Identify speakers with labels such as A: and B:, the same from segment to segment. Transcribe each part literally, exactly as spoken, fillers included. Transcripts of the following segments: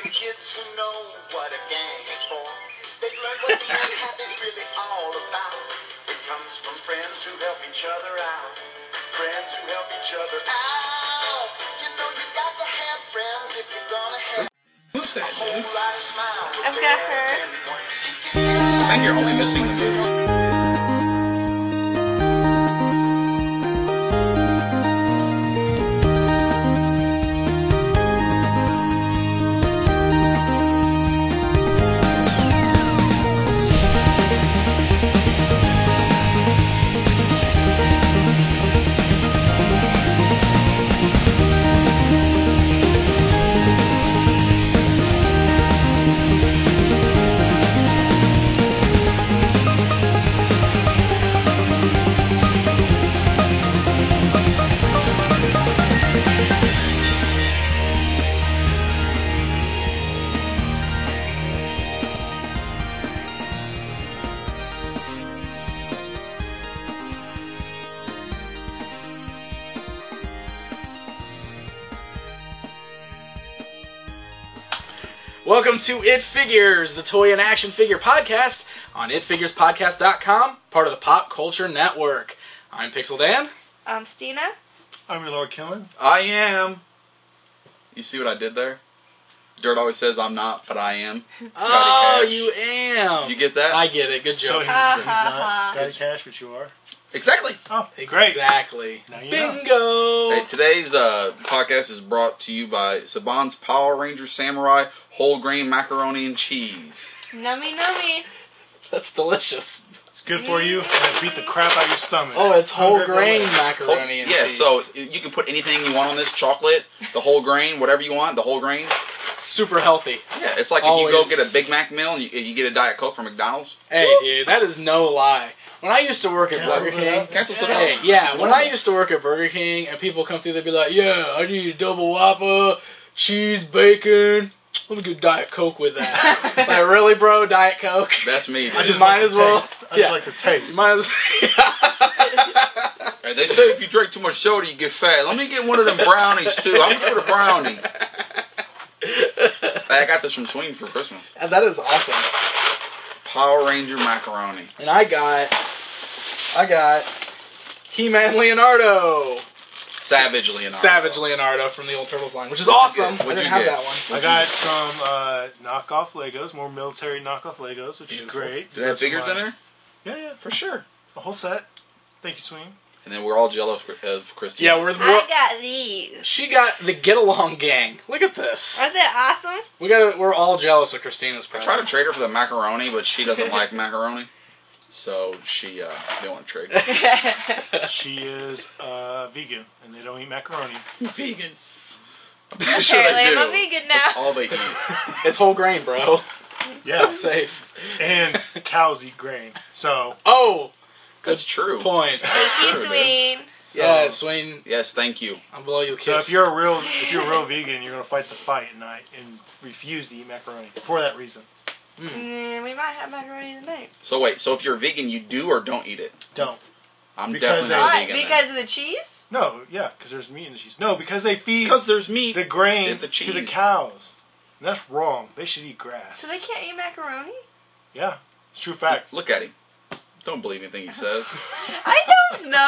A: some kids who know what a gang is for. They've learned what being happy's really all about. It comes from friends who help each other out. Friends who help each other out. You know you got to have friends if you're gonna have
B: Who's that,
A: a whole
B: dude?
A: lot of smiles.
C: I've got her.
B: I think you're only missing the moves. Welcome to It Figures, the toy and action figure podcast on it figures podcast dot com, part of the Pop Culture Network. I'm Pixel Dan.
C: I'm Stina.
D: I'm your Lord Killen.
B: I am. You see what I did there? Dirt always says I'm not, but I am. Scotty
E: Oh,
B: Cash.
E: you am.
B: You get that?
E: I get it. Good
D: So
E: joke.
D: he's,
C: Ha,
D: he's
C: ha,
D: not
C: ha.
D: Scotty Cash, but you are.
B: Exactly.
D: Oh, great.
E: Exactly.
D: Now you know.
E: Bingo.
B: Hey, today's uh, podcast is brought to you by Saban's Power Ranger Samurai Whole Grain Macaroni and Cheese.
C: Nummy nummy.
E: That's delicious.
D: It's good for you, and it beat the crap out of your stomach.
E: Oh, it's whole
D: Hungry
E: grain
D: boy.
E: macaroni and
B: yeah,
E: cheese.
B: so you can put anything you want on this chocolate, the whole grain, whatever you want, the whole grain.
E: Super healthy.
B: Yeah, it's like
E: Always.
B: if you go get a Big Mac meal and you, you get a Diet Coke from McDonald's.
E: Hey, dude, that is no lie. When I used to work at
D: Cancels
E: Burger
D: it
E: King,
D: out.
B: Cancel it
E: hey,
B: out.
E: yeah, when I used to work at Burger King and people come through, they'd be like, "Yeah, I need a double Whopper, cheese, bacon. Let me get Diet Coke with that." Like, really, bro? Diet Coke?
B: That's me.
D: I
B: dude.
D: just
E: Might
D: like
E: as
D: the
E: well.
D: taste. I
E: Yeah.
D: just like the taste.
E: You might as
B: Hey, they say if you drink too much soda, you get fat. Let me get one of them brownies too. I'm for the brownie. I got this from Sweden for Christmas.
E: And that is awesome.
B: Power Ranger macaroni.
E: And I got, I got He-Man Leonardo.
B: Savage Leonardo.
E: Savage Leonardo from the old Turtles line, which is
B: What'd you
E: awesome.
B: get?
E: I
B: What'd
E: didn't
B: you
E: have
B: get?
E: that one.
D: I got some uh, knockoff Legos, more military knockoff Legos, which
E: Beautiful.
D: is great.
B: Do they have
D: Some,
B: figures
D: uh,
B: in there?
D: Yeah, yeah.
B: For sure.
D: A whole set. Thank you, Sween.
B: And then we're all jealous of Christy.
E: Yeah, we're,
C: I
E: we're
C: got these.
E: she got the Get Along gang. Look at this.
C: Aren't they awesome?
E: We got. We're all jealous of Christina's
B: I
E: present.
B: tried to trade her for the macaroni, but she doesn't like macaroni. So she uh, didn't want to trade.
D: She is uh, vegan, and they don't eat macaroni.
E: Vegans.
B: I'm pretty sure
C: Apparently
B: they do.
C: I'm a vegan now.
B: That's all they eat.
E: It's whole grain, bro.
D: Yeah.
E: It's safe.
D: And cows eat grain. So,
E: Oh,
B: That's true.
E: point.
C: Thank you,
B: True, dude.
C: Swain.
D: so,
E: Yeah, Swain,
B: Yes, thank you.
E: I'll blow you a
D: so
E: kiss.
D: if you're a real if you're a real vegan, you're gonna fight the fight and not and refuse to eat macaroni for that reason.
C: Mm, we might have macaroni tonight.
B: So wait, so if you're a vegan, you do or don't eat it?
D: Don't.
B: I'm
D: Because
B: definitely
D: they-
B: not a
C: Why?
B: vegan.
C: Because of the cheese?
D: No, yeah, because there's meat in the cheese. No, because they feed
B: Because there's meat.
D: the grain
B: and the
D: to the
B: cheese.
D: cows. And that's wrong. They should eat grass.
C: So they can't eat macaroni?
D: Yeah, it's true fact.
B: Look at him. Don't believe anything he says.
C: I don't know.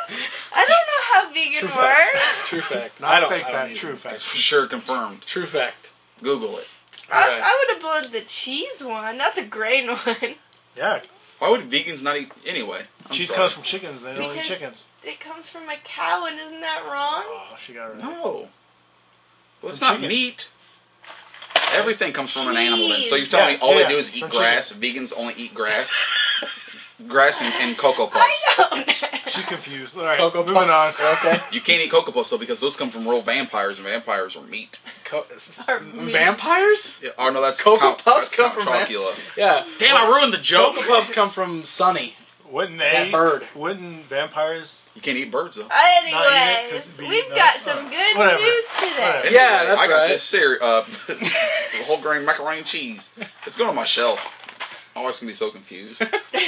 C: I don't know how vegan
E: True fact.
C: works.
E: True fact.
D: Not
E: I don't.
D: fake
E: I don't
D: fact,
E: either.
D: true
B: It's
D: fact.
B: for sure confirmed.
E: True fact.
B: Google it.
C: I,
E: Alright.
C: I would have blown the cheese one, not the grain one.
D: Yeah,
B: Why would vegans not eat anyway? I'm
D: cheese
B: sorry.
D: comes from chickens. They don't eat
C: Because-
D: chickens.
C: It comes from a cow, and isn't that wrong?
D: Oh, she got it right.
B: No. Well, it's
D: From
B: not
D: chickens.
B: meat. Everything comes from an animal. Then. So you're
C: Cheese.
B: telling
D: Yeah,
B: me all
D: yeah,
B: they do is eat
D: from
B: grass? Vegans only eat grass? Grass and, and Cocoa Puffs.
C: I don't.
D: She's confused. All right,
E: Cocoa
D: moving
E: Puffs.
D: on.
E: Okay.
B: You can't eat Cocoa Puffs though because those come from real vampires and vampires are meat.
E: Co-
C: Are meat.
E: vampires?
B: Yeah, oh no, that's
E: Cocoa
B: Count,
E: Puffs
B: that's
E: come
B: Count
E: from vamp-
B: Chocula.
E: Yeah.
B: Damn, I ruined the joke.
E: Cocoa Puffs come from Sunny.
D: Wouldn't
E: That
D: they?
E: bird.
D: Wouldn't vampires?
B: You can't eat birds though.
D: Not eat it 'cause
C: Anyways,
D: it'd be
C: we've
D: nuts.
C: got some
D: Uh,
C: good
D: whatever.
C: news today.
D: Whatever.
E: Yeah, that's
B: I got
E: right.
B: this cereal, uh, whole grain macaroni and cheese. It's going on my shelf. My wife's gonna be so confused.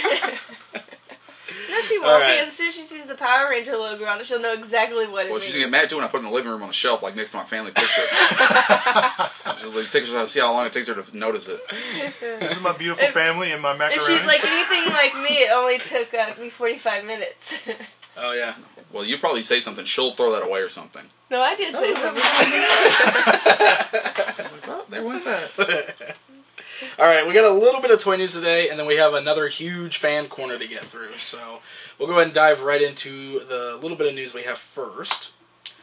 C: No, she won't,
E: All right.
C: because as soon as she sees the Power Ranger logo on it, she'll know exactly what it
B: Well,
C: means.
B: she's gonna get mad too when I put it in the living room on the shelf, like next to my family picture. She'll
F: The pictures out, see how long it takes her to notice it.
D: This is my beautiful
C: If-
D: family and my macaroni.
C: If she's like anything like me, it only took uh, me forty-five minutes.
B: Oh yeah.
F: Well, you probably say something, she'll throw that away or something.
C: No, I did say something.
F: Like, oh, there went that.
B: All right, we got a little bit of toy news today, and then we have another huge fan corner to get through. So we'll go ahead and dive right into the little bit of news we have first.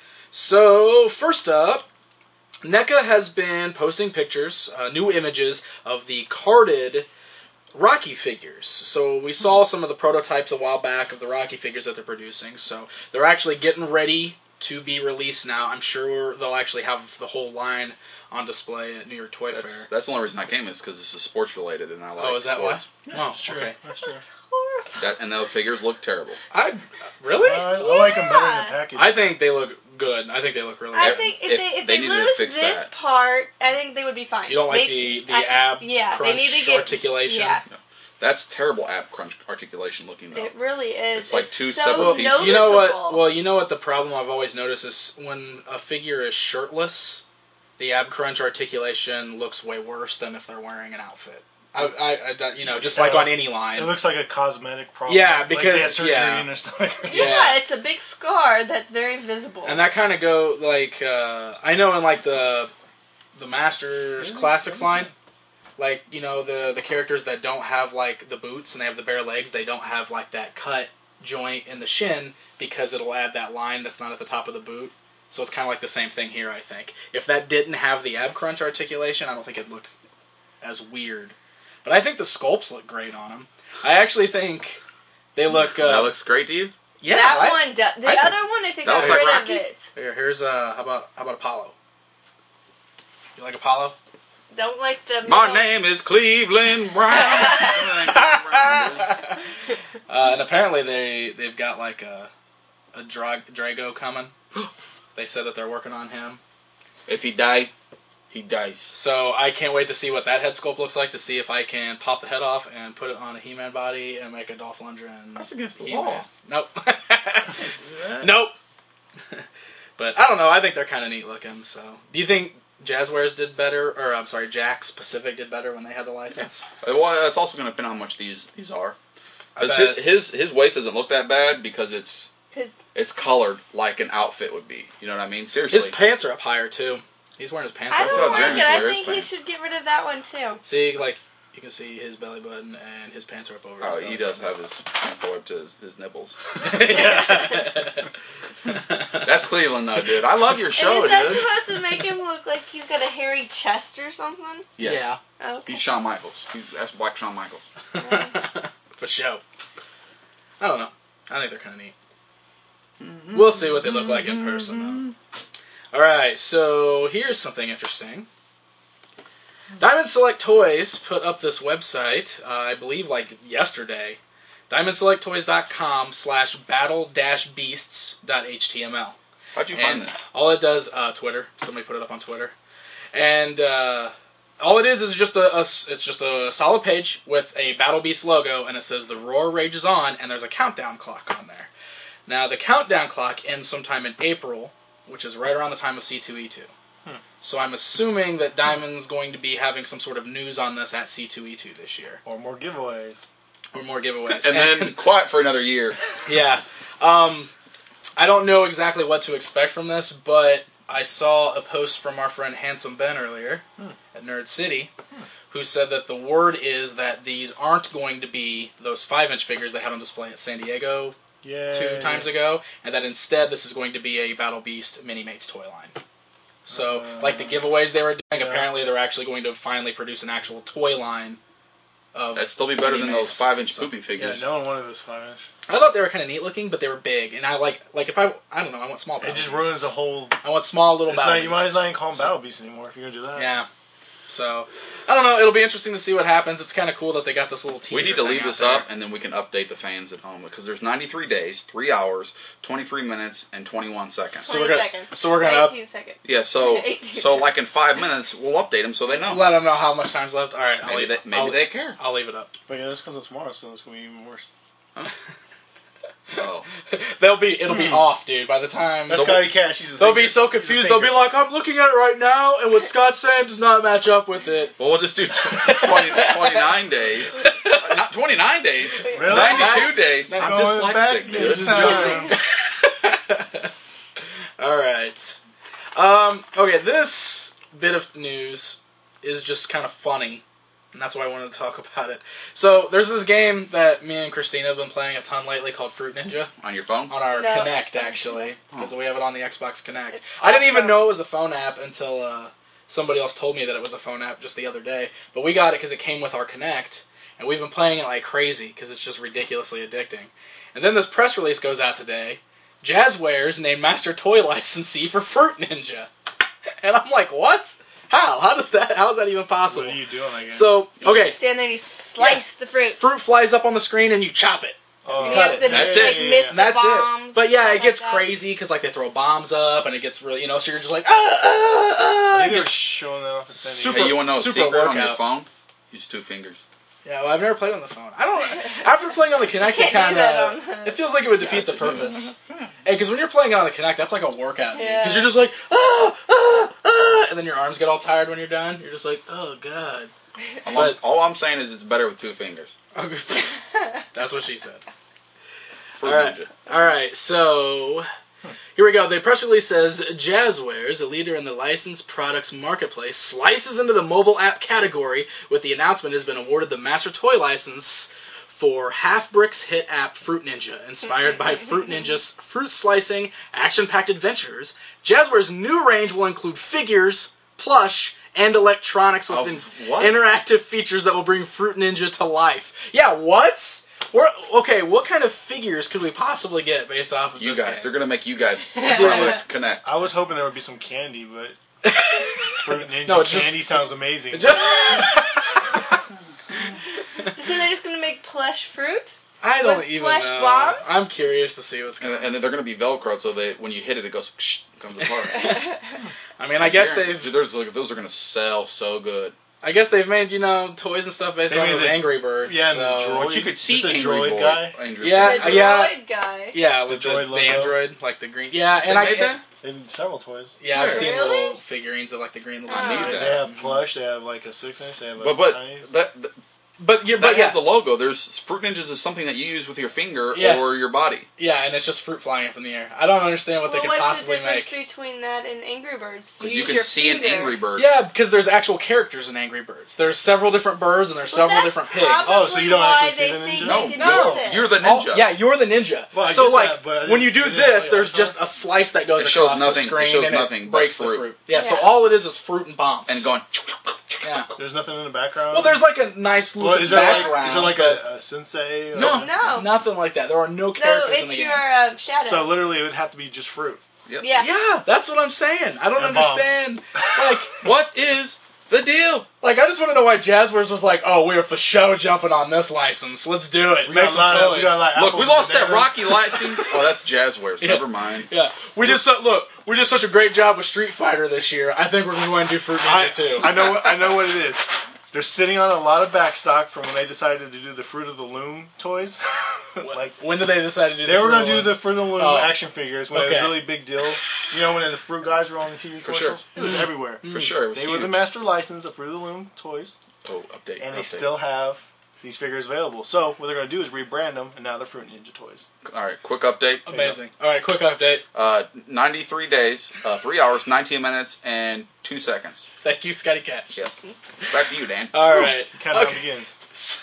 B: So first up, NECA has been posting pictures, uh, new images of the carded Rocky figures. So we saw some of the prototypes a while back of the Rocky figures that they're producing. So they're actually getting ready to be released now. I'm sure they'll actually have the whole line on display at New York Toy
F: That's,
B: Fair.
F: that's the only reason I came is because this is sports related, and I like
B: Oh, is that
F: sports.
B: why? Oh,
D: That's true.
B: okay.
D: That's true.
C: Horrible.
F: That and those figures look terrible.
B: I really?
D: I, I like them better in the
C: Yeah.
D: package.
B: I think they look good. I think they look really
C: I
B: good.
C: think if,
F: If
C: they if
F: they
C: they,
F: need to
C: lose
F: fix
C: this
F: that.
C: part, I think they would be fine.
B: You don't like
C: They-
B: the the
C: I-
B: ab
C: yeah,
B: crunch
C: they need to get
B: articulation?
C: Yeah,
F: That's terrible ab crunch articulation looking though.
C: it really is.
F: It's like two
C: so
F: separate pieces.
C: noticeable.
B: You know what? Well, you know what the problem I've always noticed is when a figure is shirtless, the ab crunch articulation looks way worse than if they're wearing an outfit. I, I, I don't- you know, just like
D: Yeah.
B: on any line.
D: It looks like a cosmetic problem.
B: Yeah,
D: like
B: because-
D: they had surgery
B: yeah.
D: in their stomach. Or something.
C: yeah,
B: yeah.
C: it's a big scar that's very visible.
B: And that kind of go like uh, I know in like the the Masters
D: Yeah,
B: Classics
D: yeah.
B: line, like you know the the characters that don't have like the boots and they have the bare legs, they don't have like that cut joint in the shin because it'll add that line that's not at the top of the boot. So it's kind of like the same thing here, I think. If that didn't have the ab crunch articulation, I don't think it'd look as weird. But I think the sculpts look great on them. I actually think they look. Uh,
F: that looks great to you.
B: yeah.
C: that
B: I-
C: one, does. the
B: I think-
C: other one, I think
F: that
C: got
F: looks like
C: rid
F: Rocky?
C: of it.
B: Here, here's uh, how about how about Apollo? You like Apollo?
C: Don't like the.
F: My
C: middle-
F: name is Cleveland Brown.
B: uh, and apparently they they've got like a a Dra- Drago coming. They said that they're working on him.
F: If he die, he dies.
B: So I can't wait to see what that head sculpt looks like, to see if I can pop the head off and put it on a He-Man body and make a Dolph Lundgren.
F: That's against the
B: He-Man.
F: law.
B: Nope. Nope. But I don't know. I think they're kind of neat looking. So, do you think Jazzwares did better, or I'm sorry, Jakks Pacific did better when they had the license?
F: Well, it's also going to depend on how much these these are.
B: I
F: 'Cause
B: bet.
F: his, his his waist doesn't look that bad because it's
C: 'Cause-
F: it's colored like an outfit would be. You know what I mean? Seriously.
B: His pants are up higher too. He's wearing his pants
C: I
B: up.
F: That's
C: don't
F: how
C: like
F: Jeremy's
C: it. I
F: wears
C: think he
F: pants.
C: should get rid of that one too.
B: See, like you can see his belly button and his pants are up over.
F: Oh,
B: his
F: he
B: belly
F: does have his pants all up to his, his nipples.
B: button. Yeah.
F: That's Cleveland, though, dude. I love your show,
C: and is that
F: dude.
C: supposed to make him look like he's got a hairy chest or something?
F: Yes.
B: Yeah.
C: Oh, okay.
F: He's Shawn Michaels. He's, that's Black Shawn Michaels.
B: For sure. I don't know. I think they're kind of neat. We'll see what they look like in person, though. Alright, so here's something interesting. Diamond Select Toys put up this website, uh, I believe like yesterday. diamond select toys dot com slash battle dash beasts dot h t m l.
F: How'd you find
B: And
F: this?
B: all it does, uh, Twitter. Somebody put it up on Twitter, and uh, all it is is just a, a s- it's just a solid page with a Battle Beast logo, and it says the roar rages on, and there's a countdown clock on there. Now the countdown clock ends sometime in April, which is right around the time of C two E two.
D: Hmm.
B: So I'm assuming that Diamond's going to be having some sort of news on this at C two E two this year,
D: Or more giveaways.
B: or more giveaways.
F: And then quiet for another year.
B: Yeah. Um, I don't know exactly what to expect from this, but I saw a post from our friend Handsome Ben earlier
D: Hmm.
B: at Nerd City, who said that the word is that these aren't going to be those five-inch figures they had on display at San Diego
D: Yeah.
B: two times ago, and that instead this is going to be a Battle Beast Mini-Mates toy line. So,
D: Uh,
B: like the giveaways they were doing,
D: yeah.
B: apparently they're actually going to finally produce an actual toy line of
F: That'd still be better than
B: Mini-Mates.
F: those five-inch
B: So-
F: poopy
D: Yeah,
F: figures.
D: no one wanted this five inch.
B: I thought they were kind of neat looking, but they were big, and I like like if I I don't know, I want small.
D: It
B: Battle
D: just
B: Beasts.
D: ruins the whole.
B: I want small little
D: It's
B: battle
D: not, you might as
B: beasts.
D: well not even call them
B: So-
D: Battle Beasts anymore if you're gonna do that.
B: Yeah. So, I don't know. It'll be interesting to see what happens. It's kind of cool that they got this little teaser
F: We need to
B: thing
F: leave
B: out
F: this
B: there.
F: up, and then we can update the fans at home because there's ninety-three days, three hours, twenty-three minutes, and twenty-one seconds.
B: So we're
C: twenty
B: gonna
C: seconds.
B: so we're gonna up,
C: eighteen seconds.
F: Yeah, so
C: eighteen
F: so like in five minutes, we'll update them so they know.
B: let them know how much time's left. All right, I'll
F: Maybe
B: leave,
F: they maybe
B: I'll,
F: they care.
B: I'll leave it up.
D: But yeah, this comes out tomorrow, so it's gonna be even worse.
F: Oh.
B: They'll be it'll be off, dude. By the time
D: That's Scotty Cash. He's a
B: they'll
D: thinker.
B: be so
D: He's a
B: confused. They'll be
D: thinker.
B: like, "I'm looking at it right now, and what Scott's saying does not match up with it."
F: Well, we'll just do twenty, twenty-nine days. Uh, Not twenty-nine days.
D: Really?
F: ninety-two days. I'm
D: Going back
F: dyslexic,
D: in
F: dude.
D: time.
B: All right. Um, okay, this bit of news is just kind of funny, and that's why I wanted to talk about it. So, there's this game that me and Christina have been playing a ton lately called Fruit Ninja
F: On your phone?
B: on our
C: No.
B: Kinect, actually, because we have it on the Xbox Kinect.
C: It's
B: I didn't even
C: awesome.
B: know it was a phone app until uh, somebody else told me that it was a phone app just the other day. But we got it because it came with our Kinect, and we've been playing it like crazy because it's just ridiculously addicting. And then this press release goes out today. Jazzwares named master toy licensee for Fruit Ninja. And I'm like, what? How? How does that? How is that even possible?
D: What are you doing again?
B: So,
C: You
B: okay,
C: stand there and you slice the fruit.
B: fruit flies up on the screen and you chop it.
D: Oh,
C: And you
B: cut
C: have
B: it.
C: to
F: That's
C: like,
F: it.
C: miss
D: Yeah.
C: the
B: That's
C: bombs.
B: it. But yeah,
C: and
B: it
C: stuff
B: gets
C: like that.
B: crazy because like they throw bombs up and it gets really, you know, so you're just like, ah, ah, ah.
D: I
B: It
D: think they're
B: gets-
D: showing that off the San
B: Super-
D: Diego.
F: Hey, you want to know a
B: super
F: secret on your
B: workout.
F: phone? Use two fingers.
B: Yeah, well, I've never played on the phone. I don't. After playing on the Kinect,
C: can't
B: it
C: do
B: kind
C: that
B: of.
C: on the-
B: It feels like it would defeat the purpose. Hey, because when you're playing on the Kinect, that's like a workout, dude.
C: Yeah.
B: Because you're just like, ah, ah, ah, and then your arms get all tired when you're done. You're just like, oh god.
F: All,
B: But-
F: I'm, all I'm saying is it's better with two fingers.
B: That's what she said.
F: Fruit
B: All right.
F: Ninja.
B: All right, so here we go. The press release says Jazzwares, a leader in the licensed products marketplace, slices into the mobile app category with the announcement has been awarded the master toy license for Half Brick's hit app Fruit Ninja, inspired by Fruit Ninja's fruit slicing, action-packed adventures. Jazzwares' new range will include figures, plush, and electronics with
F: Of
B: in-
F: what?
B: interactive features that will bring Fruit Ninja to life. Yeah, what? We're, okay, what kind of figures could we possibly get based off of
F: You
B: this
F: guys.
B: game?
F: They're going to make you guys
B: Yeah.
F: connect.
D: I was hoping there would be some candy, but Fruit Ninja
B: No, it's just-
D: candy sounds amazing.
B: It's just-
C: So they're just gonna make plush fruit?
B: I don't
C: With
B: even
C: flesh
B: know.
C: bombs?
B: I'm curious to see what's
F: And,
B: going to
F: and then they're going to be Velcro, so they when you hit it, it goes, shh, it comes apart.
B: I mean, I guess
F: Guarantee-
B: they've
F: There's like, those are going to sell so good.
B: I guess they've made, you know, toys and stuff based
D: They
B: off
D: made
B: of
D: the-
B: Angry Birds.
D: yeah, and the
B: so.
D: droid.
F: But you could see
D: Just the
F: Angry
D: droid
F: Boy.
D: guy?
F: Angry
B: Yeah,
C: The
F: Boy.
B: yeah.
C: droid guy.
B: Yeah, with
D: The
B: the,
D: droid
B: the
D: logo?
B: android, like the green. Yeah, and
F: They
B: I
F: made that?
D: They did several toys.
B: yeah, I've
F: Where?
B: seen
C: Really?
B: little figurines of like the green.
C: I
B: Little
C: need
B: android.
D: They have plush. They have like a six inch. They have like
F: But but
D: tinies.
F: that, that
B: But you're,
F: that
B: but yeah,
F: has the logo. There's Fruit Ninjas is something that you use with your finger
B: Yeah.
F: or your body.
B: yeah, and it's just fruit flying up in the air. I don't understand what
C: Well,
B: they could
C: what's
B: possibly
C: the difference
B: make.
C: between that and Angry Birds?
F: Because
C: You
F: you
C: use
F: can
C: your
F: see an
C: finger.
F: Angry Bird.
B: Yeah, because there's actual characters in Angry Birds. There's several different birds and there's
C: Well,
B: several
C: that's
B: different pigs.
C: probably
D: Oh, so you don't
C: why
D: actually see
C: they
D: the
C: think
D: ninja?
C: they
F: No,
C: can
B: no,
C: do this.
F: you're the
B: All-
F: ninja.
B: yeah, you're the ninja.
D: Well, I
B: so
D: get
B: like
D: that, but I
B: when you do
D: didn't- didn't
B: this,
D: know
B: there's
D: that.
B: just a slice that goes
F: It shows
B: across
F: nothing-
B: the
F: it
B: screen
F: shows
B: and
F: nothing
B: it
F: but
B: breaks the
F: fruit.
B: fruit. Yeah, so
C: Yeah.
B: all it is is fruit and bombs.
F: And going.
B: yeah.
D: There's nothing in the background.
B: Well, there's like a nice little
D: Well, is there
B: background.
D: like is there like
B: but
D: a, a sensei? or-
B: no,
C: No.
B: nothing like that. There are no
C: No,
B: characters in
C: it's
B: the game.
C: your um, shadow.
D: So literally, it would have to be just fruit.
F: Yep.
C: yeah.
B: Yeah, that's what I'm saying. I don't
D: And bombs.
B: understand. Like,
F: What is the deal?
B: like I just want to know why Jazzwares was like, oh, we're for show jumping on this license. Let's do it.
D: We
B: Make
D: got a
B: some
D: lot of-
B: toys.
D: we got a lot of
F: Look,
D: apples
F: we
D: and
F: lost that
D: bananas.
F: Rocky license. Oh, that's Jazzwares.
B: Yeah.
F: Never mind.
B: Yeah, we just so, look. We did such a great job with Street Fighter this year. I think we're going to go and do Fruit Ninja
D: I,
B: too.
D: I know. I know what it is. They're sitting on a lot of backstock from when they decided to do the Fruit of the Loom toys. like
B: when did they decide to do?
D: they
B: the
D: were
B: Fruit
D: going to do
B: one?
D: the Fruit of the Loom
B: Oh.
D: action figures when it was
B: Okay.
D: a really big deal. You know when the Fruit guys were on the T V
F: For
D: commercials.
F: sure.
D: It was everywhere.
F: For sure. It was
D: They were the
F: huge.
D: master license of Fruit of the Loom toys,
F: Oh, update.
D: and they
F: update.
D: still have these figures available. So what they're going to do is rebrand them, and now they're Fruit Ninja toys.
F: All right, quick update.
B: Amazing. All right, quick update.
F: Uh, ninety-three days, uh, three hours, nineteen minutes, and two seconds.
B: Thank you, Scotty Cash.
F: Yes. Back to you, Dan.
B: All right.
D: Countdown
B: Okay.
D: begins.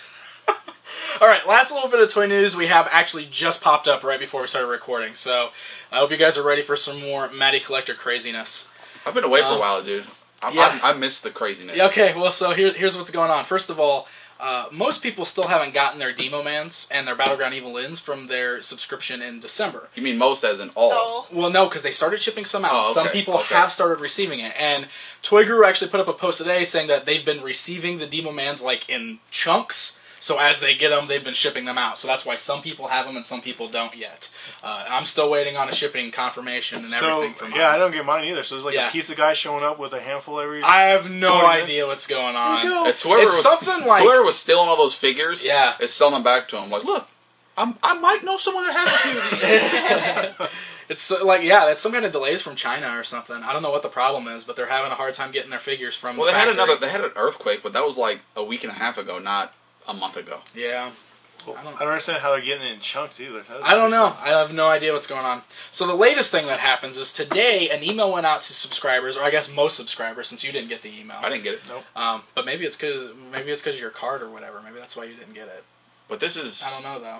B: All right, last little bit of toy news we have actually just popped up right before we started recording. So I hope you guys are ready for some more Matty Collector craziness.
F: I've been away for
B: Um,
F: a while, dude. I'm,
B: yeah.
F: I'm, I missed the craziness.
B: Yeah, okay, well, so here, here's what's going on. First of all, uh, most people still haven't gotten their Demo Mans and their Battleground Evil Lins from their subscription in December.
F: You mean most as in all?
C: So,
B: Well, no, because they started shipping some out.
F: Oh,
B: Some
F: okay,
B: people
F: okay.
B: have started receiving it. And Toy Guru actually put up a post today saying that they've been receiving the Demo Mans like in chunks. So as they get them, they've been shipping them out. So that's why some people have them and some people don't yet. Uh, I'm still waiting on a shipping confirmation and
D: So
B: everything from
D: yeah, I
B: mine.
D: don't get mine either. So there's like
B: Yeah.
D: a pizza guy showing up with a handful every.
B: I have no
D: Toy Mans.
B: idea what's going
D: There you
B: on.
D: go.
F: It's whoever
B: It's
F: was
B: something like-
F: whoever was stealing all those figures.
B: Yeah.
F: is selling them back to him. Like, look, I'm, I might know someone that has a few of these.
B: It's uh, like, yeah, that's some kind of delays from China or something. I don't know what the problem is, but they're having a hard time getting their figures from.
F: Well,
B: the
F: they had
B: factory.
F: another. They had an earthquake, but that was like a week and a half ago, not a month ago.
B: Yeah.
D: Well,
B: I
D: I
B: don't-
D: don't understand how they're getting it in chunks either. That doesn't
B: I don't
D: make
B: know.
D: sense.
B: I have no idea what's going on. So the latest thing that happens is today an email went out to subscribers, or I guess most subscribers, since you didn't get the email.
F: I didn't get it.
D: Nope.
B: Um, but maybe it's because maybe it's because of your card or whatever. Maybe that's why you didn't get it.
F: But this is.
B: I don't know though.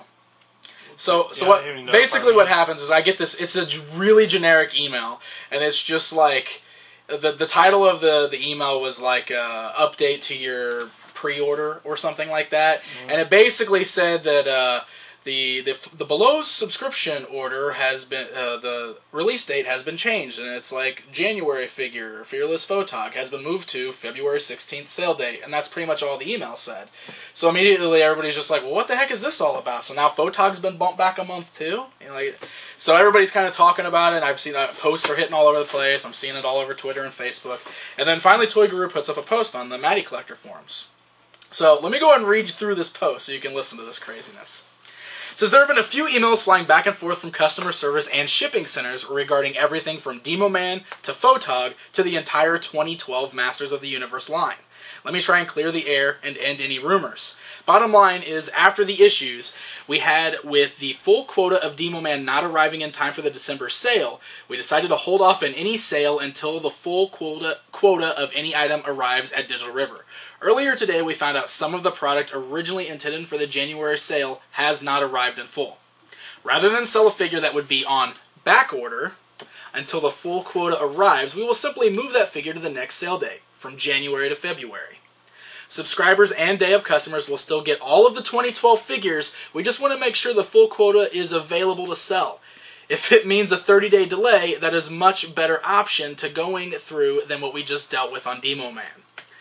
B: So so
D: Yeah,
B: what
D: I didn't even know
B: basically
D: if I
B: what
D: knew.
B: happens is I get this. It's a g- really generic email, and it's just like the the title of the the email was like uh, update to your pre-order or something like that,
D: Mm-hmm.
B: and it basically said that. Uh, The, the the below subscription order has been uh, the release date has been changed, and it's like January figure Fearless Photog has been moved to February sixteenth sale date, and that's pretty much all the email said. So immediately everybody's just like, well, what the heck is this all about? So now Photog's been bumped back a month too. You know, like, so everybody's kind of talking about it. And I've seen that posts are hitting all over the place. I'm seeing it all over Twitter and Facebook, and then finally Toy Guru puts up a post on the Matty Collector forums. So let me go ahead and read through this post so you can listen to this craziness. It says there have been a few emails flying back and forth from customer service and shipping centers regarding everything from Demo Man to Photog to the entire twenty twelve Masters of the Universe line. Let me try and clear the air and end any rumors. Bottom line is, after the issues we had with the full quota of Demo Man not arriving in time for the December sale, we decided to hold off on any sale until the full quota, quota of any item arrives at Digital River. Earlier today, we found out some of the product originally intended for the January sale has not arrived in full. Rather than sell a figure that would be on back order until the full quota arrives, we will simply move that figure to the next sale date, from January to February. Subscribers and day of customers will still get all of the twenty twelve figures. We just want to make sure the full quota is available to sell. If it means a thirty-day delay, that is a much better option to going through than what we just dealt with on Demo Man.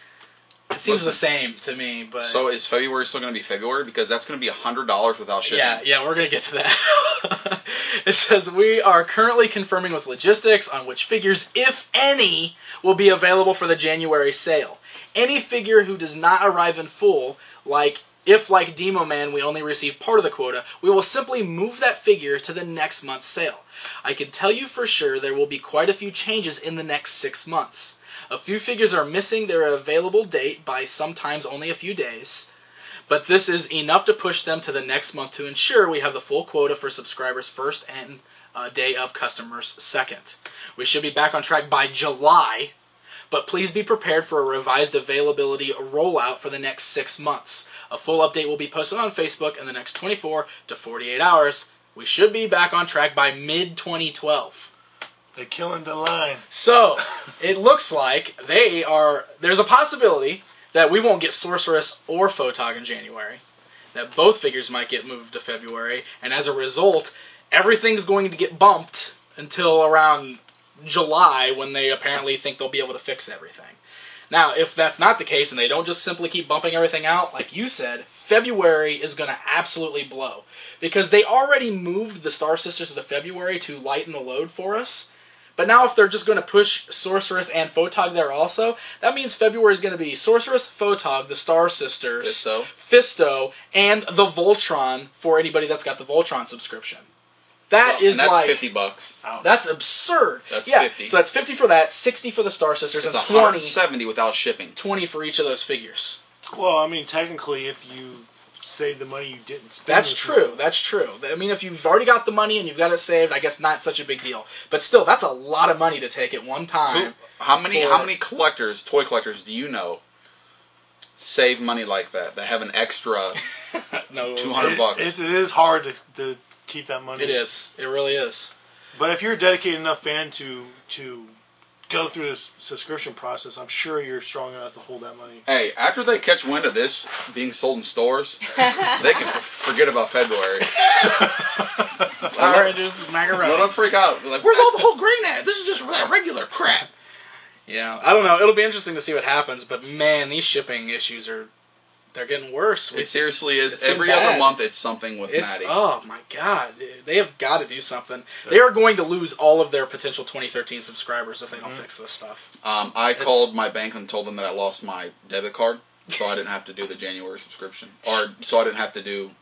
B: It seems
F: Listen.
B: the same to me, but
F: So is February still going to be February? Because that's going to be one hundred dollars without shipping.
B: yeah, yeah, we're gonna get to that. It says we are currently confirming with logistics on which figures, if any, will be available for the January sale. Any figure who does not arrive in full, like if like Demo Man we only receive part of the quota, we will simply move that figure to the next month's sale. I can tell you for sure there will be quite a few changes in the next six months. A few figures are missing their available date by sometimes only a few days, but this is enough to push them to the next month to ensure we have the full quota for subscribers first and uh, day of customers second. We should be back on track by July, but please be prepared for a revised availability rollout for the next six months. A full update will be posted on Facebook in the next twenty-four to forty-eight hours. We should be back on track by mid twenty twelve.
D: They're killing the line.
B: So, it looks like they are, there's a possibility that we won't get Sorceress or Photog in January. That both figures might get moved to February, and as a result, everything's going to get bumped until around July, when they apparently think they'll be able to fix everything. Now, if that's not the case, and they don't just simply keep bumping everything out, like you said, February is going to absolutely blow. Because they already moved the Star Sisters to February to lighten the load for us. But now if they're just going to push Sorceress and Photog there also, that means February is going to be Sorceress, Photog, the Star Sisters,
F: Fisto.
B: Fisto, and the Voltron for anybody that's got the Voltron subscription. That
F: Well,
B: is
F: and that's
B: like...
F: fifty bucks.
B: That's absurd.
F: That's
B: yeah,
F: fifty.
B: So that's fifty for that, sixty for the Star Sisters,
F: It's
B: and
F: one hundred
B: twenty,
F: seventy without shipping.
B: twenty for each of those figures.
D: Well, I mean, technically, if you save the money you didn't spend.
B: That's
D: this
B: true.
D: month-
B: That's true. I mean, if you've already got the money and you've got it saved, I guess not such a big deal. But still, that's a lot of money to take at one time.
F: How many
B: for-
F: how many collectors, toy collectors, do you know save money like that? That have an extra
B: No,
F: two hundred
D: It,
F: bucks.
D: it, it is hard to, to keep that money.
B: It is. It really is.
D: But if you're a dedicated enough fan to to go through this subscription process, I'm sure you're strong enough to hold that money.
F: Hey, after they catch wind of this being sold in stores, they can f- forget about February.
B: Power Rangers, macaroni.
F: Let them freak out. Be like, where's all the whole grain at? This is just that regular crap.
B: Yeah, I don't know. It'll be interesting to see what happens. But man, these shipping issues are they're getting worse. We-
F: It seriously is.
B: It's getting
F: Every
B: bad.
F: other month, it's something with
B: It's
F: Maddie.
B: oh my god, they have got to do something. They are going to lose all of their potential twenty thirteen subscribers if they don't fix this stuff.
F: Um, I
B: It's-
F: called my bank and told them that I lost my debit card, so I didn't have to do the January subscription, or so I didn't have to do